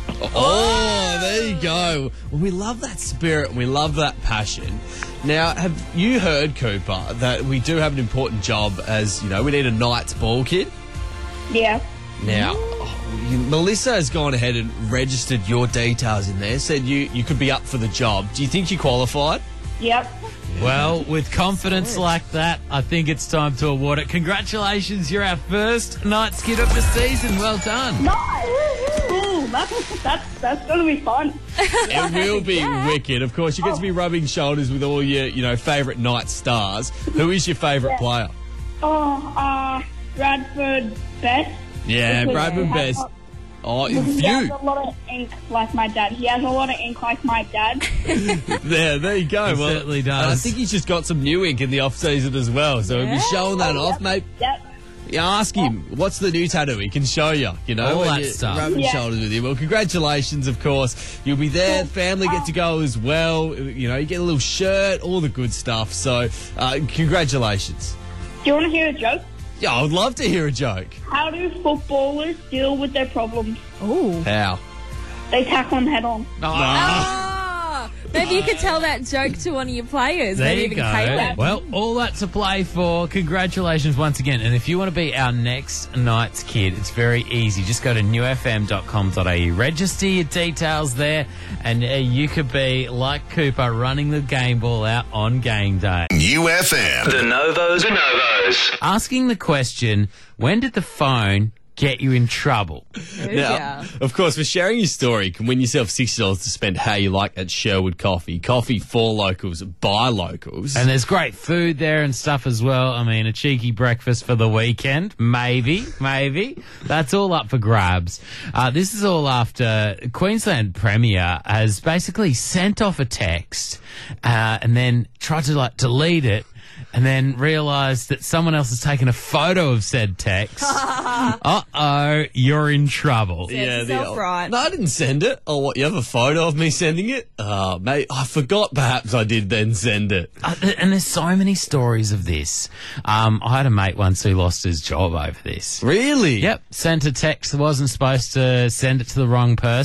Oh, there you go. Well, we love that spirit and we love that passion. Now, have you heard, Cooper, that we do have an important job as, you know, we need a Knights ball kid? Yeah. Now, oh, you, Melissa has gone ahead and registered your details in there, said you, you could be up for the job. Do you think you qualified? Yep. Well, with confidence like that, I think it's time to award it. Congratulations, you're our first Knights Kid of the season. Well done. Nice. Ooh, that's, that's, that's going to be fun. It will be wicked. Of course, you get to be rubbing shoulders with all your, you know, favourite Knights stars. Who is your favourite Yeah. player? Oh, uh, Bradford Best. Yeah, Because Bradford he has Best. a- Oh, because he has you. a lot of ink like my dad. He has a lot of ink like my dad. There, there you go. He well, certainly does. and I think he's just got some new ink in the off season as well. So if you're showing that Oh, off, yep. mate, Yep. you ask him what's the new tattoo. He can show you. You know, All when that you're stuff. rubbing Yeah. shoulders with you. Well, congratulations, of course. You'll be there. Family get to go as well. You know, you get a little shirt, all the good stuff. So, uh, congratulations. Do you want to hear a joke? Yeah, I would love to hear a joke. How do footballers deal with their problems? Ooh. How? They tackle them head on. Ah, maybe you could tell that joke to one of your players. There maybe you even go. Caleb. Well, all that to play for. Congratulations once again. And if you want to be our next Knights Kid, it's very easy. Just go to new f m dot com dot a u. Register your details there, and uh, you could be like Cooper running the game ball out on game day. New F M. The Novos. The Novos. Asking the question, when did the phone get you in trouble? Now, of course, for sharing your story, can win yourself sixty dollars to spend how you like at Sherwood Coffee. Coffee for locals, by locals. And there's great food there and stuff as well. I mean, a cheeky breakfast for the weekend. Maybe, maybe. That's all up for grabs. Uh, this is all after Queensland Premier has basically sent off a text uh, and then tried to like delete it and then realised that someone else has taken a photo of said text. Uh-oh, you're in trouble. Serves yourself right. No, I didn't send it. Oh, what, you have a photo of me sending it? Oh, mate, I forgot perhaps I did then send it. Uh, th- and there's so many stories of this. Um, I had a mate once who lost his job over this. Really? Yep, sent a text that wasn't supposed to send it to the wrong person.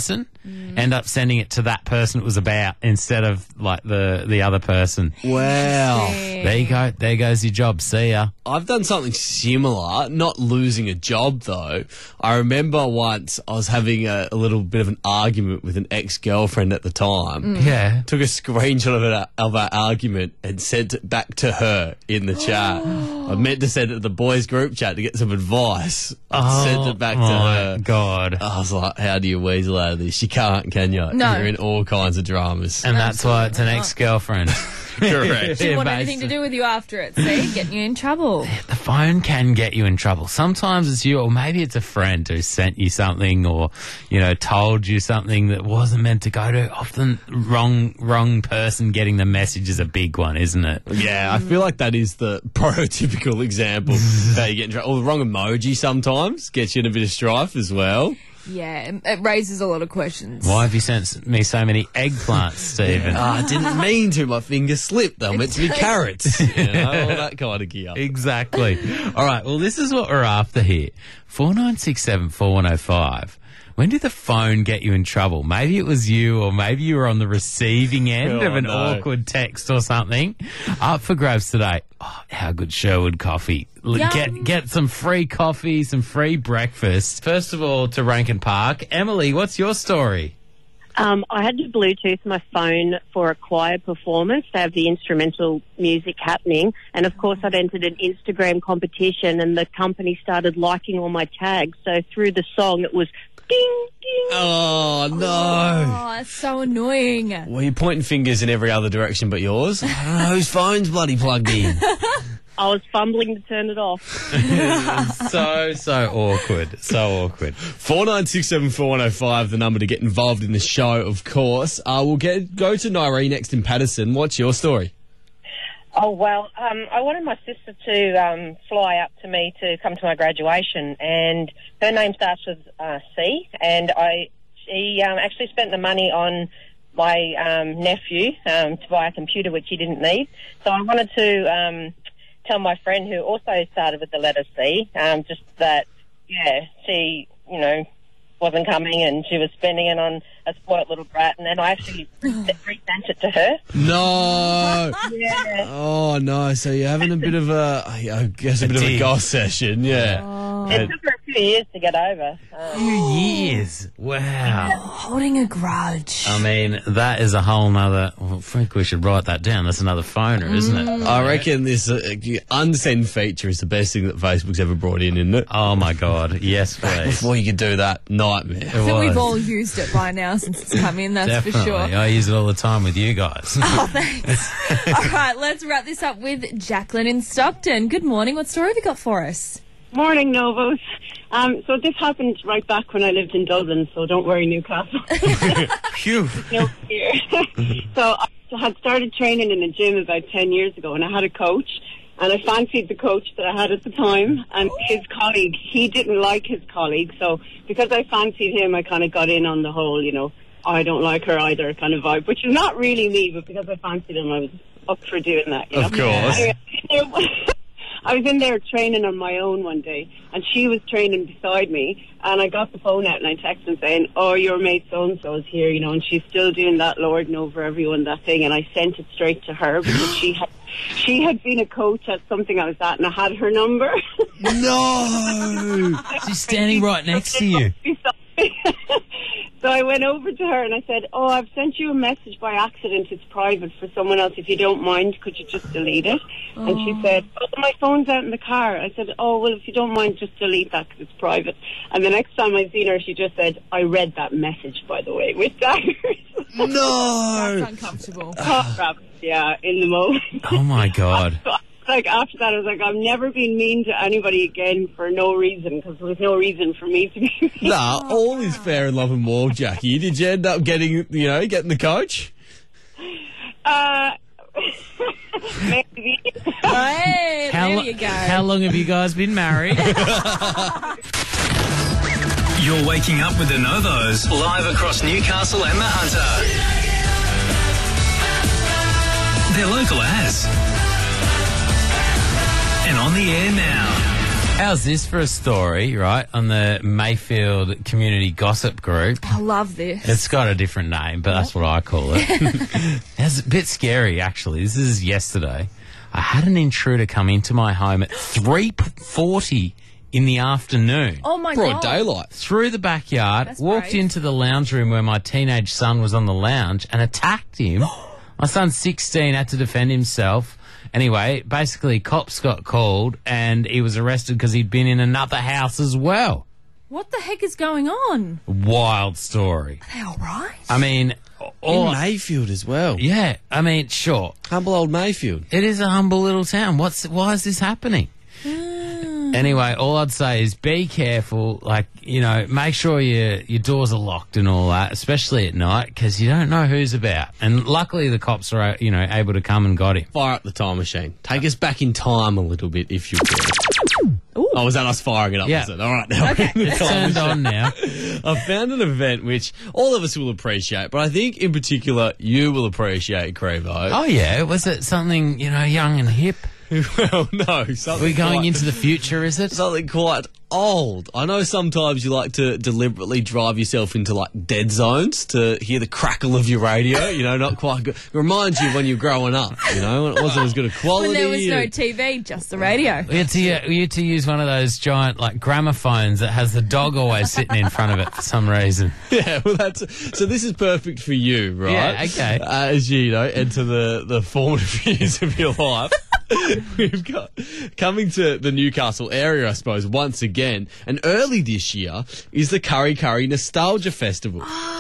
end up sending it to that person it was about instead of like the the other person. Wow. There you go. There goes your job. See ya. I've done something similar, not losing a job though. I remember once I was having a, a little bit of an argument with an ex-girlfriend at the time. Yeah. Took a screenshot of it of our argument and sent it back to her in the chat. I meant to send it to the boys group chat to get some advice. I sent it back to my her. God. I was like, how do you weasel out of this? You can't, can you? No. You're in all kinds of dramas. And that's why it's an ex-girlfriend. Correct. Didn't want anything to do with you after it, see? Getting you in trouble. The phone can get you in trouble. Sometimes it's you, or maybe it's a friend who sent you something, or you know, told you something that wasn't meant to go to. Often, wrong, wrong person getting the message is a big one, isn't it? Yeah, I feel like that is the prototypical example of how you get in trouble. Or the wrong emoji sometimes gets you in a bit of strife as well. Yeah, it- it raises a lot of questions. Why have you sent me so many eggplants, Stephen? Ah, I didn't mean to. My finger slipped. They were meant to be carrots. You know, all that kind of gear. Exactly. All right. Well, this is what we're after here. Four nine six seven four one zero five. When did the phone get you in trouble? Maybe it was you, or maybe you were on the receiving end Oh, of an no. awkward text or something. Up for grabs today. Oh, how good Sherwood coffee. L- Yum. Get get some free coffee, some free breakfast. First of all, to Rankin Park. Emily, what's your story? Um, I had to Bluetooth my phone for a choir performance to have the instrumental music happening. And, of course, I'd entered an Instagram competition and the company started liking all my tags. So through the song, it was ding, ding. Oh, no. Oh, that's so annoying. Well, you're pointing fingers in every other direction but yours. I don't know whose phone's bloody plugged in. I was fumbling to turn it off. So, so awkward. So awkward. four nine six seven four one zero five, the number to get involved in the show, of course. Uh, we'll get go to Nairi next in Patterson. What's your story? Oh, well, um, I wanted my sister to um, fly up to me to come to my graduation, and her name starts with uh, C, and I she um, actually spent the money on my um, nephew um, to buy a computer, which he didn't need. So I wanted to um, tell my friend, who also started with the letter C, um, just that, yeah, she, you know, wasn't coming and she was spending it on a spoilt little brat, and then I actually resent it to her. No. Yeah. Oh, no. So you're having a bit of a, I guess, a, A bit of a dig. goss session, yeah. Oh. It took her a few years to get over. Um, Few years. Wow. Holding a grudge. I mean, that is a whole nother. Well, I think we should write that down. That's another phoner, isn't it? I reckon this uh, unsend feature is the best thing that Facebook's ever brought in, isn't it? Oh my God. Yes, please. Before you could do that, nightmare. It I think we've was. all used it by now since it's come in, that's Definitely. for sure. I use it all the time with you guys. Oh, thanks. All right, let's wrap this up with Jacqueline in Stockton. Good morning. What story have you got for us? Morning, Novos. Um, so this happened right back when I lived in Dublin, so don't worry, Newcastle. Phew. No fear. So I had started training in a gym about ten years ago, and I had a coach, and I fancied the coach that I had at the time, and his colleague, he didn't like his colleague, so because I fancied him, I kind of got in on the whole, you know, I don't like her either kind of vibe, which is not really me, but because I fancied him, I was up for doing that, you know? Of course. Anyway, I was in there training on my own one day, and she was training beside me, and I got the phone out and I texted her saying, oh, your mate so-and-so is here, you know, and she's still doing that lording over everyone, that thing, and I sent it straight to her because she had she had been a coach at something I was at, and I had her number. No! She's standing right next to you. So I went over to her and I said, oh, I've sent you a message by accident. It's private for someone else. If you don't mind, could you just delete it? Oh. And she said, oh, my phone's out in the car. I said, oh, well, if you don't mind, just delete that because it's private. And the next time I seen her, she just said, I read that message, by the way, with daggers. No! That's uncomfortable. Hot rabbit, yeah, in the moment. Oh my God. Like, after that, I was like, I've never been mean to anybody again for no reason, because there was no reason for me to be mean. Nah, all is fair in love and war, Jackie. Did you end up getting, you know, getting the coach? Uh, maybe. Hey, How, there lo- you go. how long have you guys been married? You're waking up with the Novos, live across Newcastle and the Hunter. They're local as. And on the air now. How's this for a story, right, on the Mayfield Community Gossip Group? I love this. It's got a different name, but that's what I call it. It's a bit scary, actually. This is yesterday. I had an intruder come into my home at three forty in the afternoon. Oh, my Broad God. daylight. Through the backyard, That's walked brave. into the lounge room where my teenage son was on the lounge and attacked him. My son's sixteen, had to defend himself. Anyway, basically, cops got called and he was arrested because he'd been in another house as well. What the heck is going on? Wild story. Are they all right? I mean, all, In Mayfield as well. yeah, I mean, sure. Humble old Mayfield. It is a humble little town. What's why is this happening? Anyway, all I'd say is be careful. Like, you know, make sure your your doors are locked and all that, especially at night, because you don't know who's about. And luckily, the cops are, you know, able to come and got him. Fire up the time machine. Take us back in time a little bit, if you can. Oh, was that us firing it up? Yeah. Was it? All right, now Okay. we're in the It's time turned on now. I found an event which all of us will appreciate, but I think in particular you will appreciate, Crevo. Oh yeah, was it something, you know, young and hip? Well, no. Something We're going quite- into the future, is it? something quite old. I know sometimes you like to deliberately drive yourself into like dead zones to hear the crackle of your radio. You know, not quite good. It reminds you when you're growing up. You know, when it wasn't as good a quality. When there was no and- T V, just the radio. We had, to, we had to use one of those giant, like, gramophones that has the dog always sitting in front of it for some reason. Yeah, well, that's so. This is perfect for you, right? Yeah, okay. Uh, as you, you know, enter the the formative years of your life. We've got coming to the Newcastle area, I suppose, once again, and early this year is the Curry Curry Nostalgia Festival.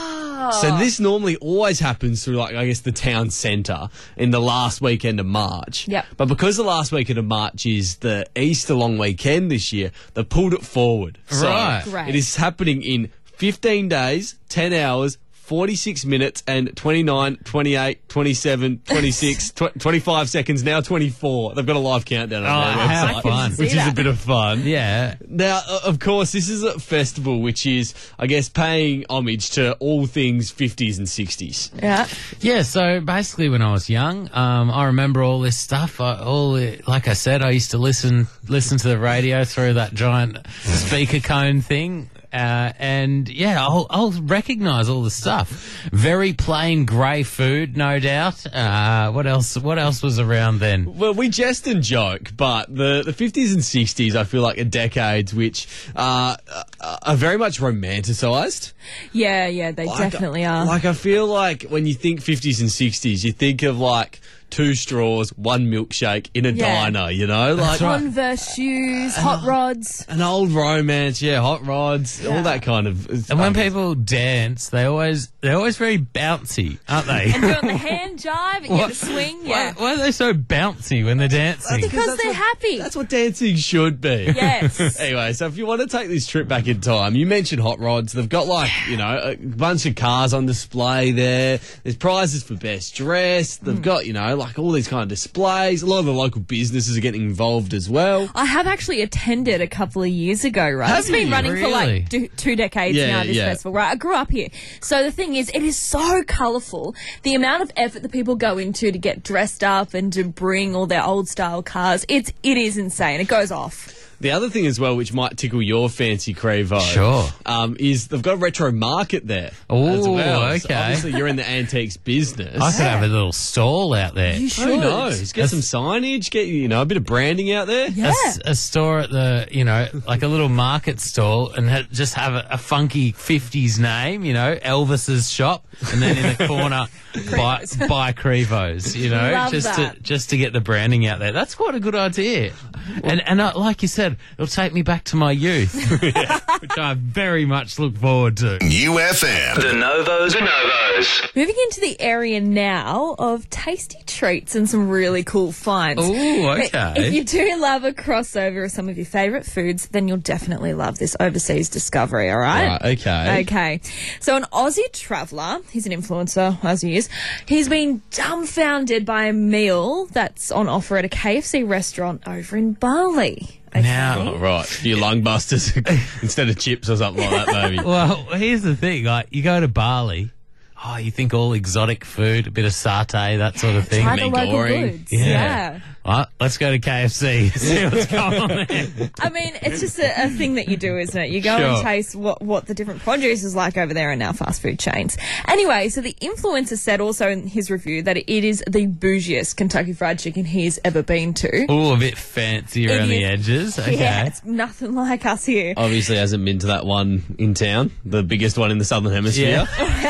So this normally always happens through, like, I guess, the town centre in the last weekend of March. Yep. But because the last weekend of March is the Easter long weekend this year, they pulled it forward. So Right. Great. it is happening in fifteen days, ten hours, forty-six minutes and twenty-nine, twenty-eight, twenty-seven, twenty-six, tw- twenty-five seconds, now twenty-four. They've got a live countdown on Oh, their how website, fun. which See is a that. bit of fun. Yeah. Now, uh, of course, this is a festival which is, I guess, paying homage to all things fifties and sixties. Yeah. Yeah, so basically when I was young, um, I remember all this stuff. I, all the, like I said, I used to listen listen to the radio through that giant speaker cone thing. Uh, and yeah, I'll, I'll recognise all the stuff. Very plain grey food, no doubt. Uh, what else? What else was around then? Well, we jest and joke, but the, the fifties and sixties, I feel like, are decades which uh, are very much romanticised. Yeah, yeah, they Like, definitely are. Like, I feel like when you think fifties and sixties, you think of, like, two straws, one milkshake in a Yeah. diner, you know? Like Converse shoes, hot rods. an old romance, yeah, hot rods, all that kind of. And when people dance, they always they're always very bouncy, aren't they? And doing the hand jive and get What? the swing. Why, Yeah. why are they so bouncy when they're dancing? Because that's they're what- happy. That's what dancing should be. Yes. Anyway, so if you want to take this trip back in time, you mentioned hot rods. They've got, like, you know, a bunch of cars on display there. There's prizes for best dressed. Hmm. They've got, you know, like all these kind of displays. A lot of the local businesses are getting involved as well. I have actually attended a couple of years ago, right? Have It's been you? running for Really? like two, two decades Yeah, now, this yeah. festival, right? I grew up here. So the thing is, it is so colourful. The amount of effort that people go into to get dressed up and to bring all their old style cars, it's, it is insane. It goes off. The other thing as well, which might tickle your fancy, Crevo, Sure. um, is they've got a retro market there Ooh, as well. So okay. obviously, you're in the antiques business. I could have a little stall out there. You Who should. knows? Get some signage, get, you know, a bit of branding out there. Yeah. A, s- a store at the, you know, like a little market stall and ha- just have a, a funky fifties name, you know, Elvis's shop, and then in the corner, buy, buy Crevos, you know, Love just that. to just to get the branding out there. That's quite a good idea. And, and uh, like you said, it'll take me back to my youth, which I very much look forward to. New F M. The Novos. The Novos. Moving into the area now of tasty treats and some really cool finds. Ooh, But okay. If you do love a crossover of some of your favourite foods, then you'll definitely love this overseas discovery, all right? Right, okay. Okay. So an Aussie traveller, he's an influencer, as he is, he's been dumbfounded by a meal that's on offer at a K F C restaurant over in Bali. Okay. Now, Oh, right. A few lung busters instead of chips or something like that, maybe. well, here's the thing. Like, you go to Bali, oh, you think all exotic food, a bit of satay, that sort of thing. Try the local Goring. goods. Yeah. Yeah. Well, let's go to K F C, see what's going on there. I mean, it's just a, a thing that you do, isn't it? You go Sure. and taste what, what the different produce is like over there in our fast food chains. Anyway, so the influencer said also in his review that it is the bougiest Kentucky Fried Chicken he's ever been to. Ooh, a bit fancy It around the is- edges. Okay. Yeah, it's nothing like us here. Obviously hasn't been to that one in town, the biggest one in the Southern Hemisphere.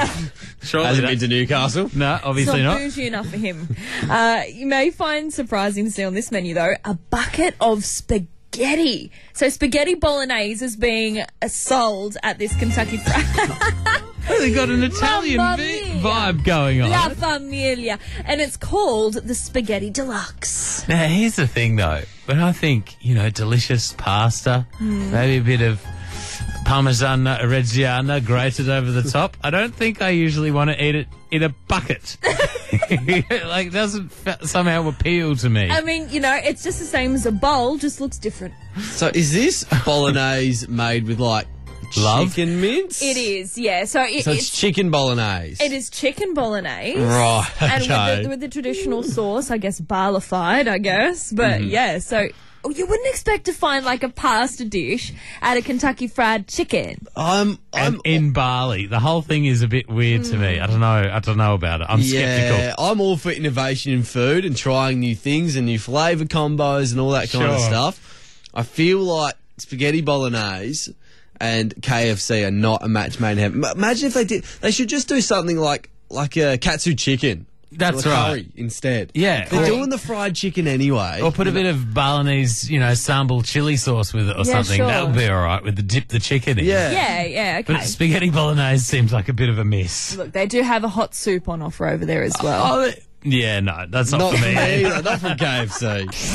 Surely Hasn't that- been to Newcastle. No, obviously it's not. not bougie enough for him. Uh, you may find surprising to see on this menu, though, a bucket of spaghetti. So spaghetti bolognese is being uh, sold at this Kentucky Fried. They've got an Italian Mamma vi- mia. vibe going on. La Familia. And it's called the Spaghetti Deluxe. Now, here's the thing, though. When I think, you know, delicious pasta, Mm. maybe a bit of Parmigiana Reggiana grated over the top, I don't think I usually want to eat it in a bucket. Like, it doesn't f- somehow appeal to me. I mean, you know, it's just the same as a bowl, just looks different. So is this bolognese made with like Love? chicken mince? It is, yeah. So, it, So it's, it's chicken bolognese. It is chicken bolognese. Right, And okay. with the, with the traditional sauce, I guess, barlified, I guess. But Mhm. yeah, so oh, you wouldn't expect to find like a pasta dish at a Kentucky Fried Chicken. I'm, and in Bali, the whole thing is a bit weird to me. I don't know. I don't know about it. I'm yeah, skeptical. I'm all for innovation in food and trying new things and new flavour combos and all that kind of Sure. stuff. I feel like spaghetti bolognese and K F C are not a match made in heaven. Ma- Imagine if they did. They should just do something like like a katsu chicken. That's or right. curry instead. Yeah. They're Or- doing the fried chicken anyway. Or put a bit of Balinese, you know, sambal chili sauce with it or Yeah, something. sure. That would be all right with the dip the chicken in. Yeah, yeah, okay. But spaghetti bolognese seems like a bit of a miss. Look, they do have a hot soup on offer over there as well. Oh, yeah, no, that's not, Not for me. for me either, not from K F C.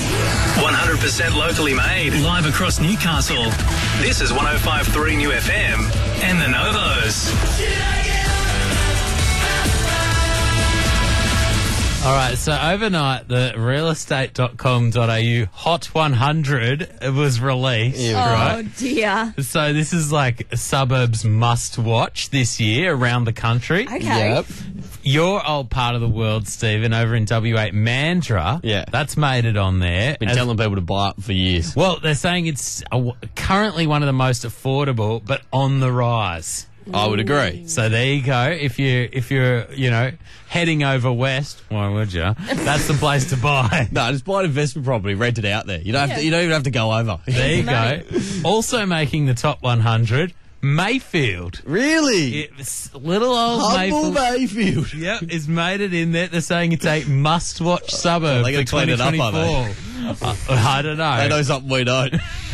one hundred percent locally made, live across Newcastle. This is one oh five point three New F M and the Novos. All right, so overnight, the real estate dot com dot a u Hot one hundred was released, Oh right? dear. So this is like suburbs must watch this year around the country. Okay. Yep. Your old part of the world, Stephen, over in W eight, Mandurah. Yeah. That's made it on there. Been As- telling people to buy it for years. well, they're saying it's uh, currently one of the most affordable, but on the rise. I would agree. So there you go. If you if you're you know heading over west, why would you? That's the place to buy. No, just buy an investment property, rent it out there. You don't have Yeah. to, you don't even have to go over. There you Money. go. Also making the top one hundred, Mayfield. Really? It's little old Humble Mayfield. Mayfield. Yep, is made it in there. They're saying it's a must-watch suburb Are they gonna for clean it up, twenty are they? twenty-four. I, I don't know. They know something we don't.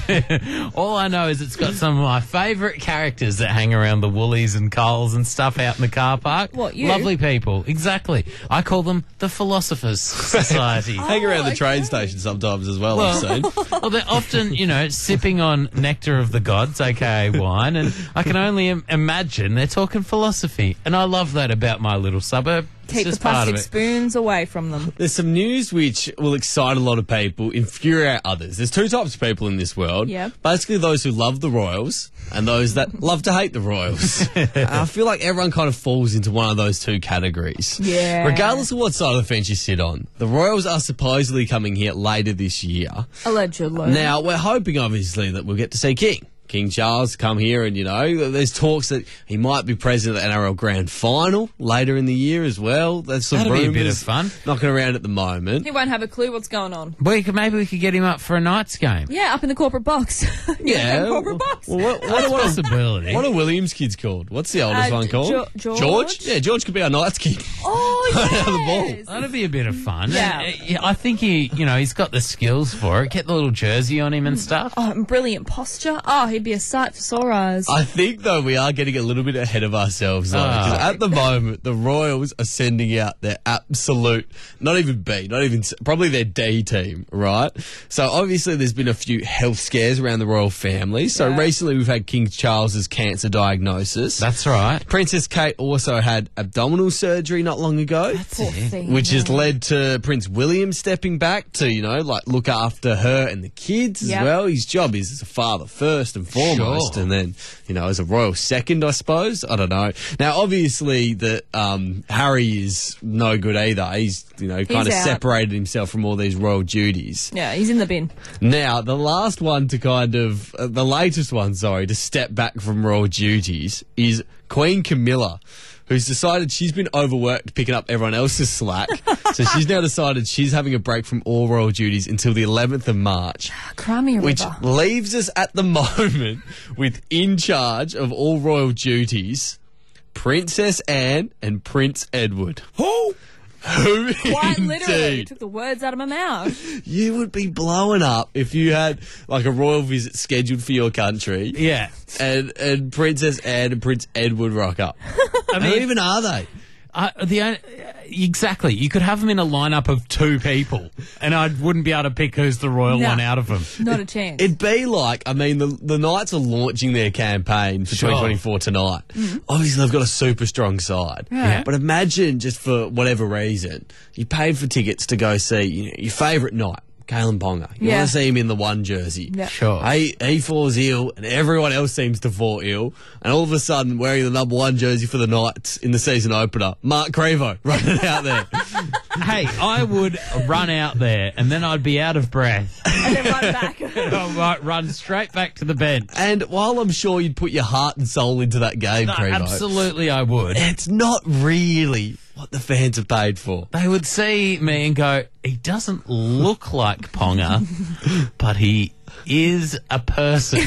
All I know is it's got some of my favourite characters that hang around the Woolies and Coles and stuff out in the car park. What, you? Lovely people. Exactly. I call them the Philosophers Society. Hang around the okay. train station sometimes as well, I've seen. Well, they're often, you know, sipping on nectar of the gods, aka wine, and I can only Im- imagine they're talking philosophy. And I love that about my little suburb. It's Keep the just part of plastic it. spoons away from them. There's some news which will excite a lot of people, infuriate others. There's two types of people in this world. Yep. Basically those who love the Royals and those that love to hate the Royals. I feel like everyone kind of falls into one of those two categories. Yeah. Regardless of what side of the fence you sit on, the Royals are supposedly coming here later this year. Allegedly. Now, we're hoping, obviously, that we'll get to see King. King Charles come here and, you know, there's talks that he might be president of the N R L Grand Final later in the year as well. That's some That'd be a bit rumours of fun. knocking around at the moment. He won't have a clue what's going on. We could, maybe we could get him up for a night's game. Yeah, up in the corporate box. Yeah. corporate box. Well, what, That's what, a what, possibility. what are Williams' kids called? What's the oldest Uh, one called? Jo- George? Yeah, George could be our Knights kid. Oh, Out of the ball. yes. That'd be a bit of fun. Yeah. And, uh, yeah, I think he, you know, he's got the skills for it. Get the little jersey on him and stuff. Oh, and brilliant posture. Oh, he'd be a sight for sore eyes. I think, though, we are getting a little bit ahead of ourselves, though. Because Ah. at the moment, the Royals are sending out their absolute, not even B, not even, probably their D team, right? So, obviously, there's been a few health scares around the royal family. So, Yeah. recently, we've had King Charles's cancer diagnosis. That's right. Princess Kate also had abdominal surgery not long ago. Poor thing. Which has led to Prince William stepping back to, you know, like look after her and the kids as Yep. well. His job is as a father first and and foremost, Sure. and then, you know, as a royal second, I suppose. I don't know. Now, obviously, that um, Harry is no good either. He's, you know, kind of out. separated himself from all these royal duties. Yeah, he's in the bin. Now, the last one to kind of, uh, the latest one, sorry, to step back from royal duties is Queen Camilla, who's decided she's been overworked picking up everyone else's slack. So she's now decided she's having a break from all royal duties until the eleventh of March. Crimea Which River. leaves us at the moment with in charge of all royal duties, Princess Anne and Prince Edward. Who? Who Quite literally. You indeed? took the words out of my mouth. You would be blowing up if you had like a royal visit scheduled for your country. Yeah. And and Princess Anne and Prince Edward rock up. I Who mean, even are they? Uh, the only- exactly. You could have them in a lineup of two people, and I wouldn't be able to pick who's the royal No. one out of them. Not a chance. It'd be like, I mean, the the Knights are launching their campaign for Sure. twenty twenty-four tonight. Obviously, they've got a super strong side. Yeah. But imagine, just for whatever reason, you paid for tickets to go see you know, your favourite knight, Kalen Ponga. You Yeah. want to see him in the one jersey. Yeah. Sure. He, he falls ill, and everyone else seems to fall ill. And all of a sudden, wearing the number one jersey for the Knights in the season opener, Mark Crevo running out there. Hey, I would run out there, and then I'd be out of breath. And then run back. And I might run straight back to the bench. And while I'm sure you'd put your heart and soul into that game, No, Crevo, absolutely, I would. it's not really what the fans have paid for. They would see me and go, he doesn't look like Ponga, but he is a person.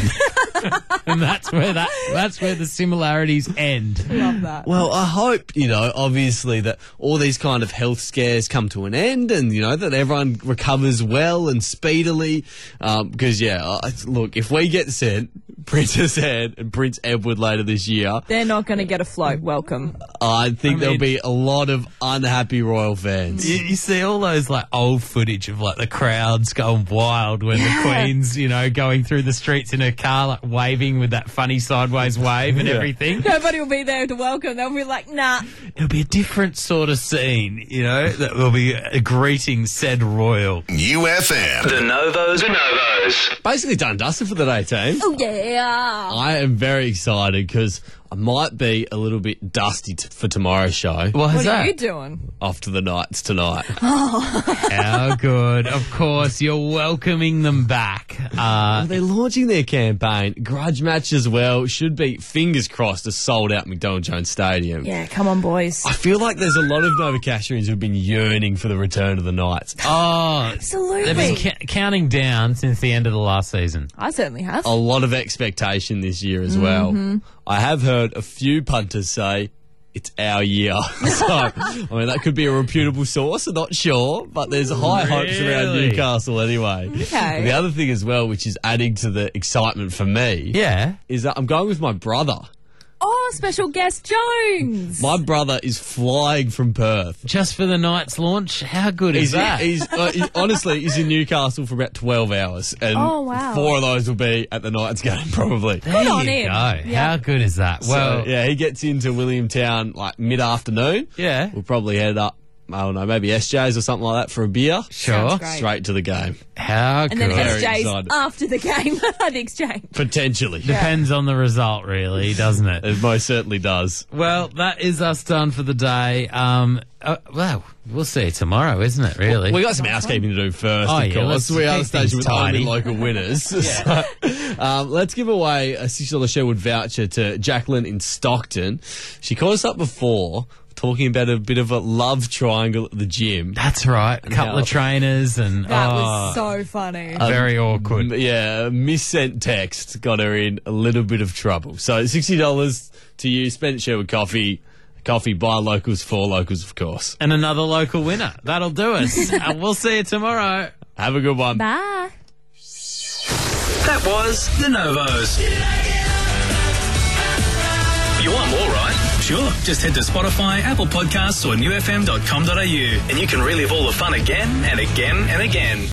And that's where that that's where the similarities end. Love that. Well, I hope, you know, obviously that all these kind of health scares come to an end and, you know, that everyone recovers well and speedily. Um, because, yeah, I, look, if we get sent Princess Anne and Prince Edward later this year, They're not going to get a float. Welcome. I think I there'll mean- be a lot of unhappy royal fans. You, you see all those like old footage of like the crowds going wild when Yeah. the Queen's, you know, going through the streets in her car, like waving with that funny sideways wave and Yeah. everything. Nobody will be there to welcome. They'll be like, nah. It'll be a different sort of scene, you know, that will be uh, greeting said royal. U F M. The Novos. The Novos. Basically done and dusted for the day, team. Oh, yeah. I am very excited because I might be a little bit dusty t- for tomorrow's show. What is What that? are you doing? Off to the Knights tonight. How good. Of course, you're welcoming them back. Uh, They're launching their campaign. Grudge match as well. Should be, fingers crossed, a sold out McDonald Jones Stadium. Yeah, come on, boys. I feel like there's a lot of Novacasherians who've been yearning for the return of the Knights. oh, Absolutely. they've been ca- counting down since the end of the last season. I certainly have. A lot of expectation this year as well. I have heard a few punters say it's our year. So, I mean, that could be a reputable source. I'm not sure, but there's high hopes around Really? Newcastle anyway. Okay. The other thing as well, which is adding to the excitement for me, Yeah. is that I'm going with my brother. Oh, special guest Jones. My brother is flying from Perth. Just for the Knights launch? How good is He's, that? he's uh, he- honestly, he's in Newcastle for about twelve hours, and Oh, wow. four of those will be at the Knights game probably. there Good you on go. him. Yeah. How good is that? Well, So, yeah, he gets into Williamtown like mid-afternoon. yeah. We'll probably head up, I don't know, maybe S J's or something like that for a beer. Sure. Sounds great. Straight to the game. How And good. then Very S J's excited. after the game at the exchange. Potentially. Depends on the result, really, doesn't it? It most certainly does. Well, that is us done for the day. Um, uh, well, we'll see you tomorrow, isn't it, really? We got some housekeeping to do first, Oh, of yeah, course. let's We are keep the station things with only tidy. local winners. So, um, let's give away a six dollars Sherwood voucher to Jacqueline in Stockton. She called us up before talking about a bit of a love triangle at the gym. That's right. A couple how- of trainers and That oh, was so funny. very awkward. M- Yeah, a missent text got her in a little bit of trouble. So sixty dollars to you, spend at Sherwood Coffee. Coffee by locals, for locals, of course. And another local winner. That'll do us. uh, we'll see you tomorrow. Have a good one. Bye. That was The Novos. You want more, right? Sure. Just head to Spotify, Apple Podcasts, or new f m dot com dot a u, and you can relive all the fun again and again and again.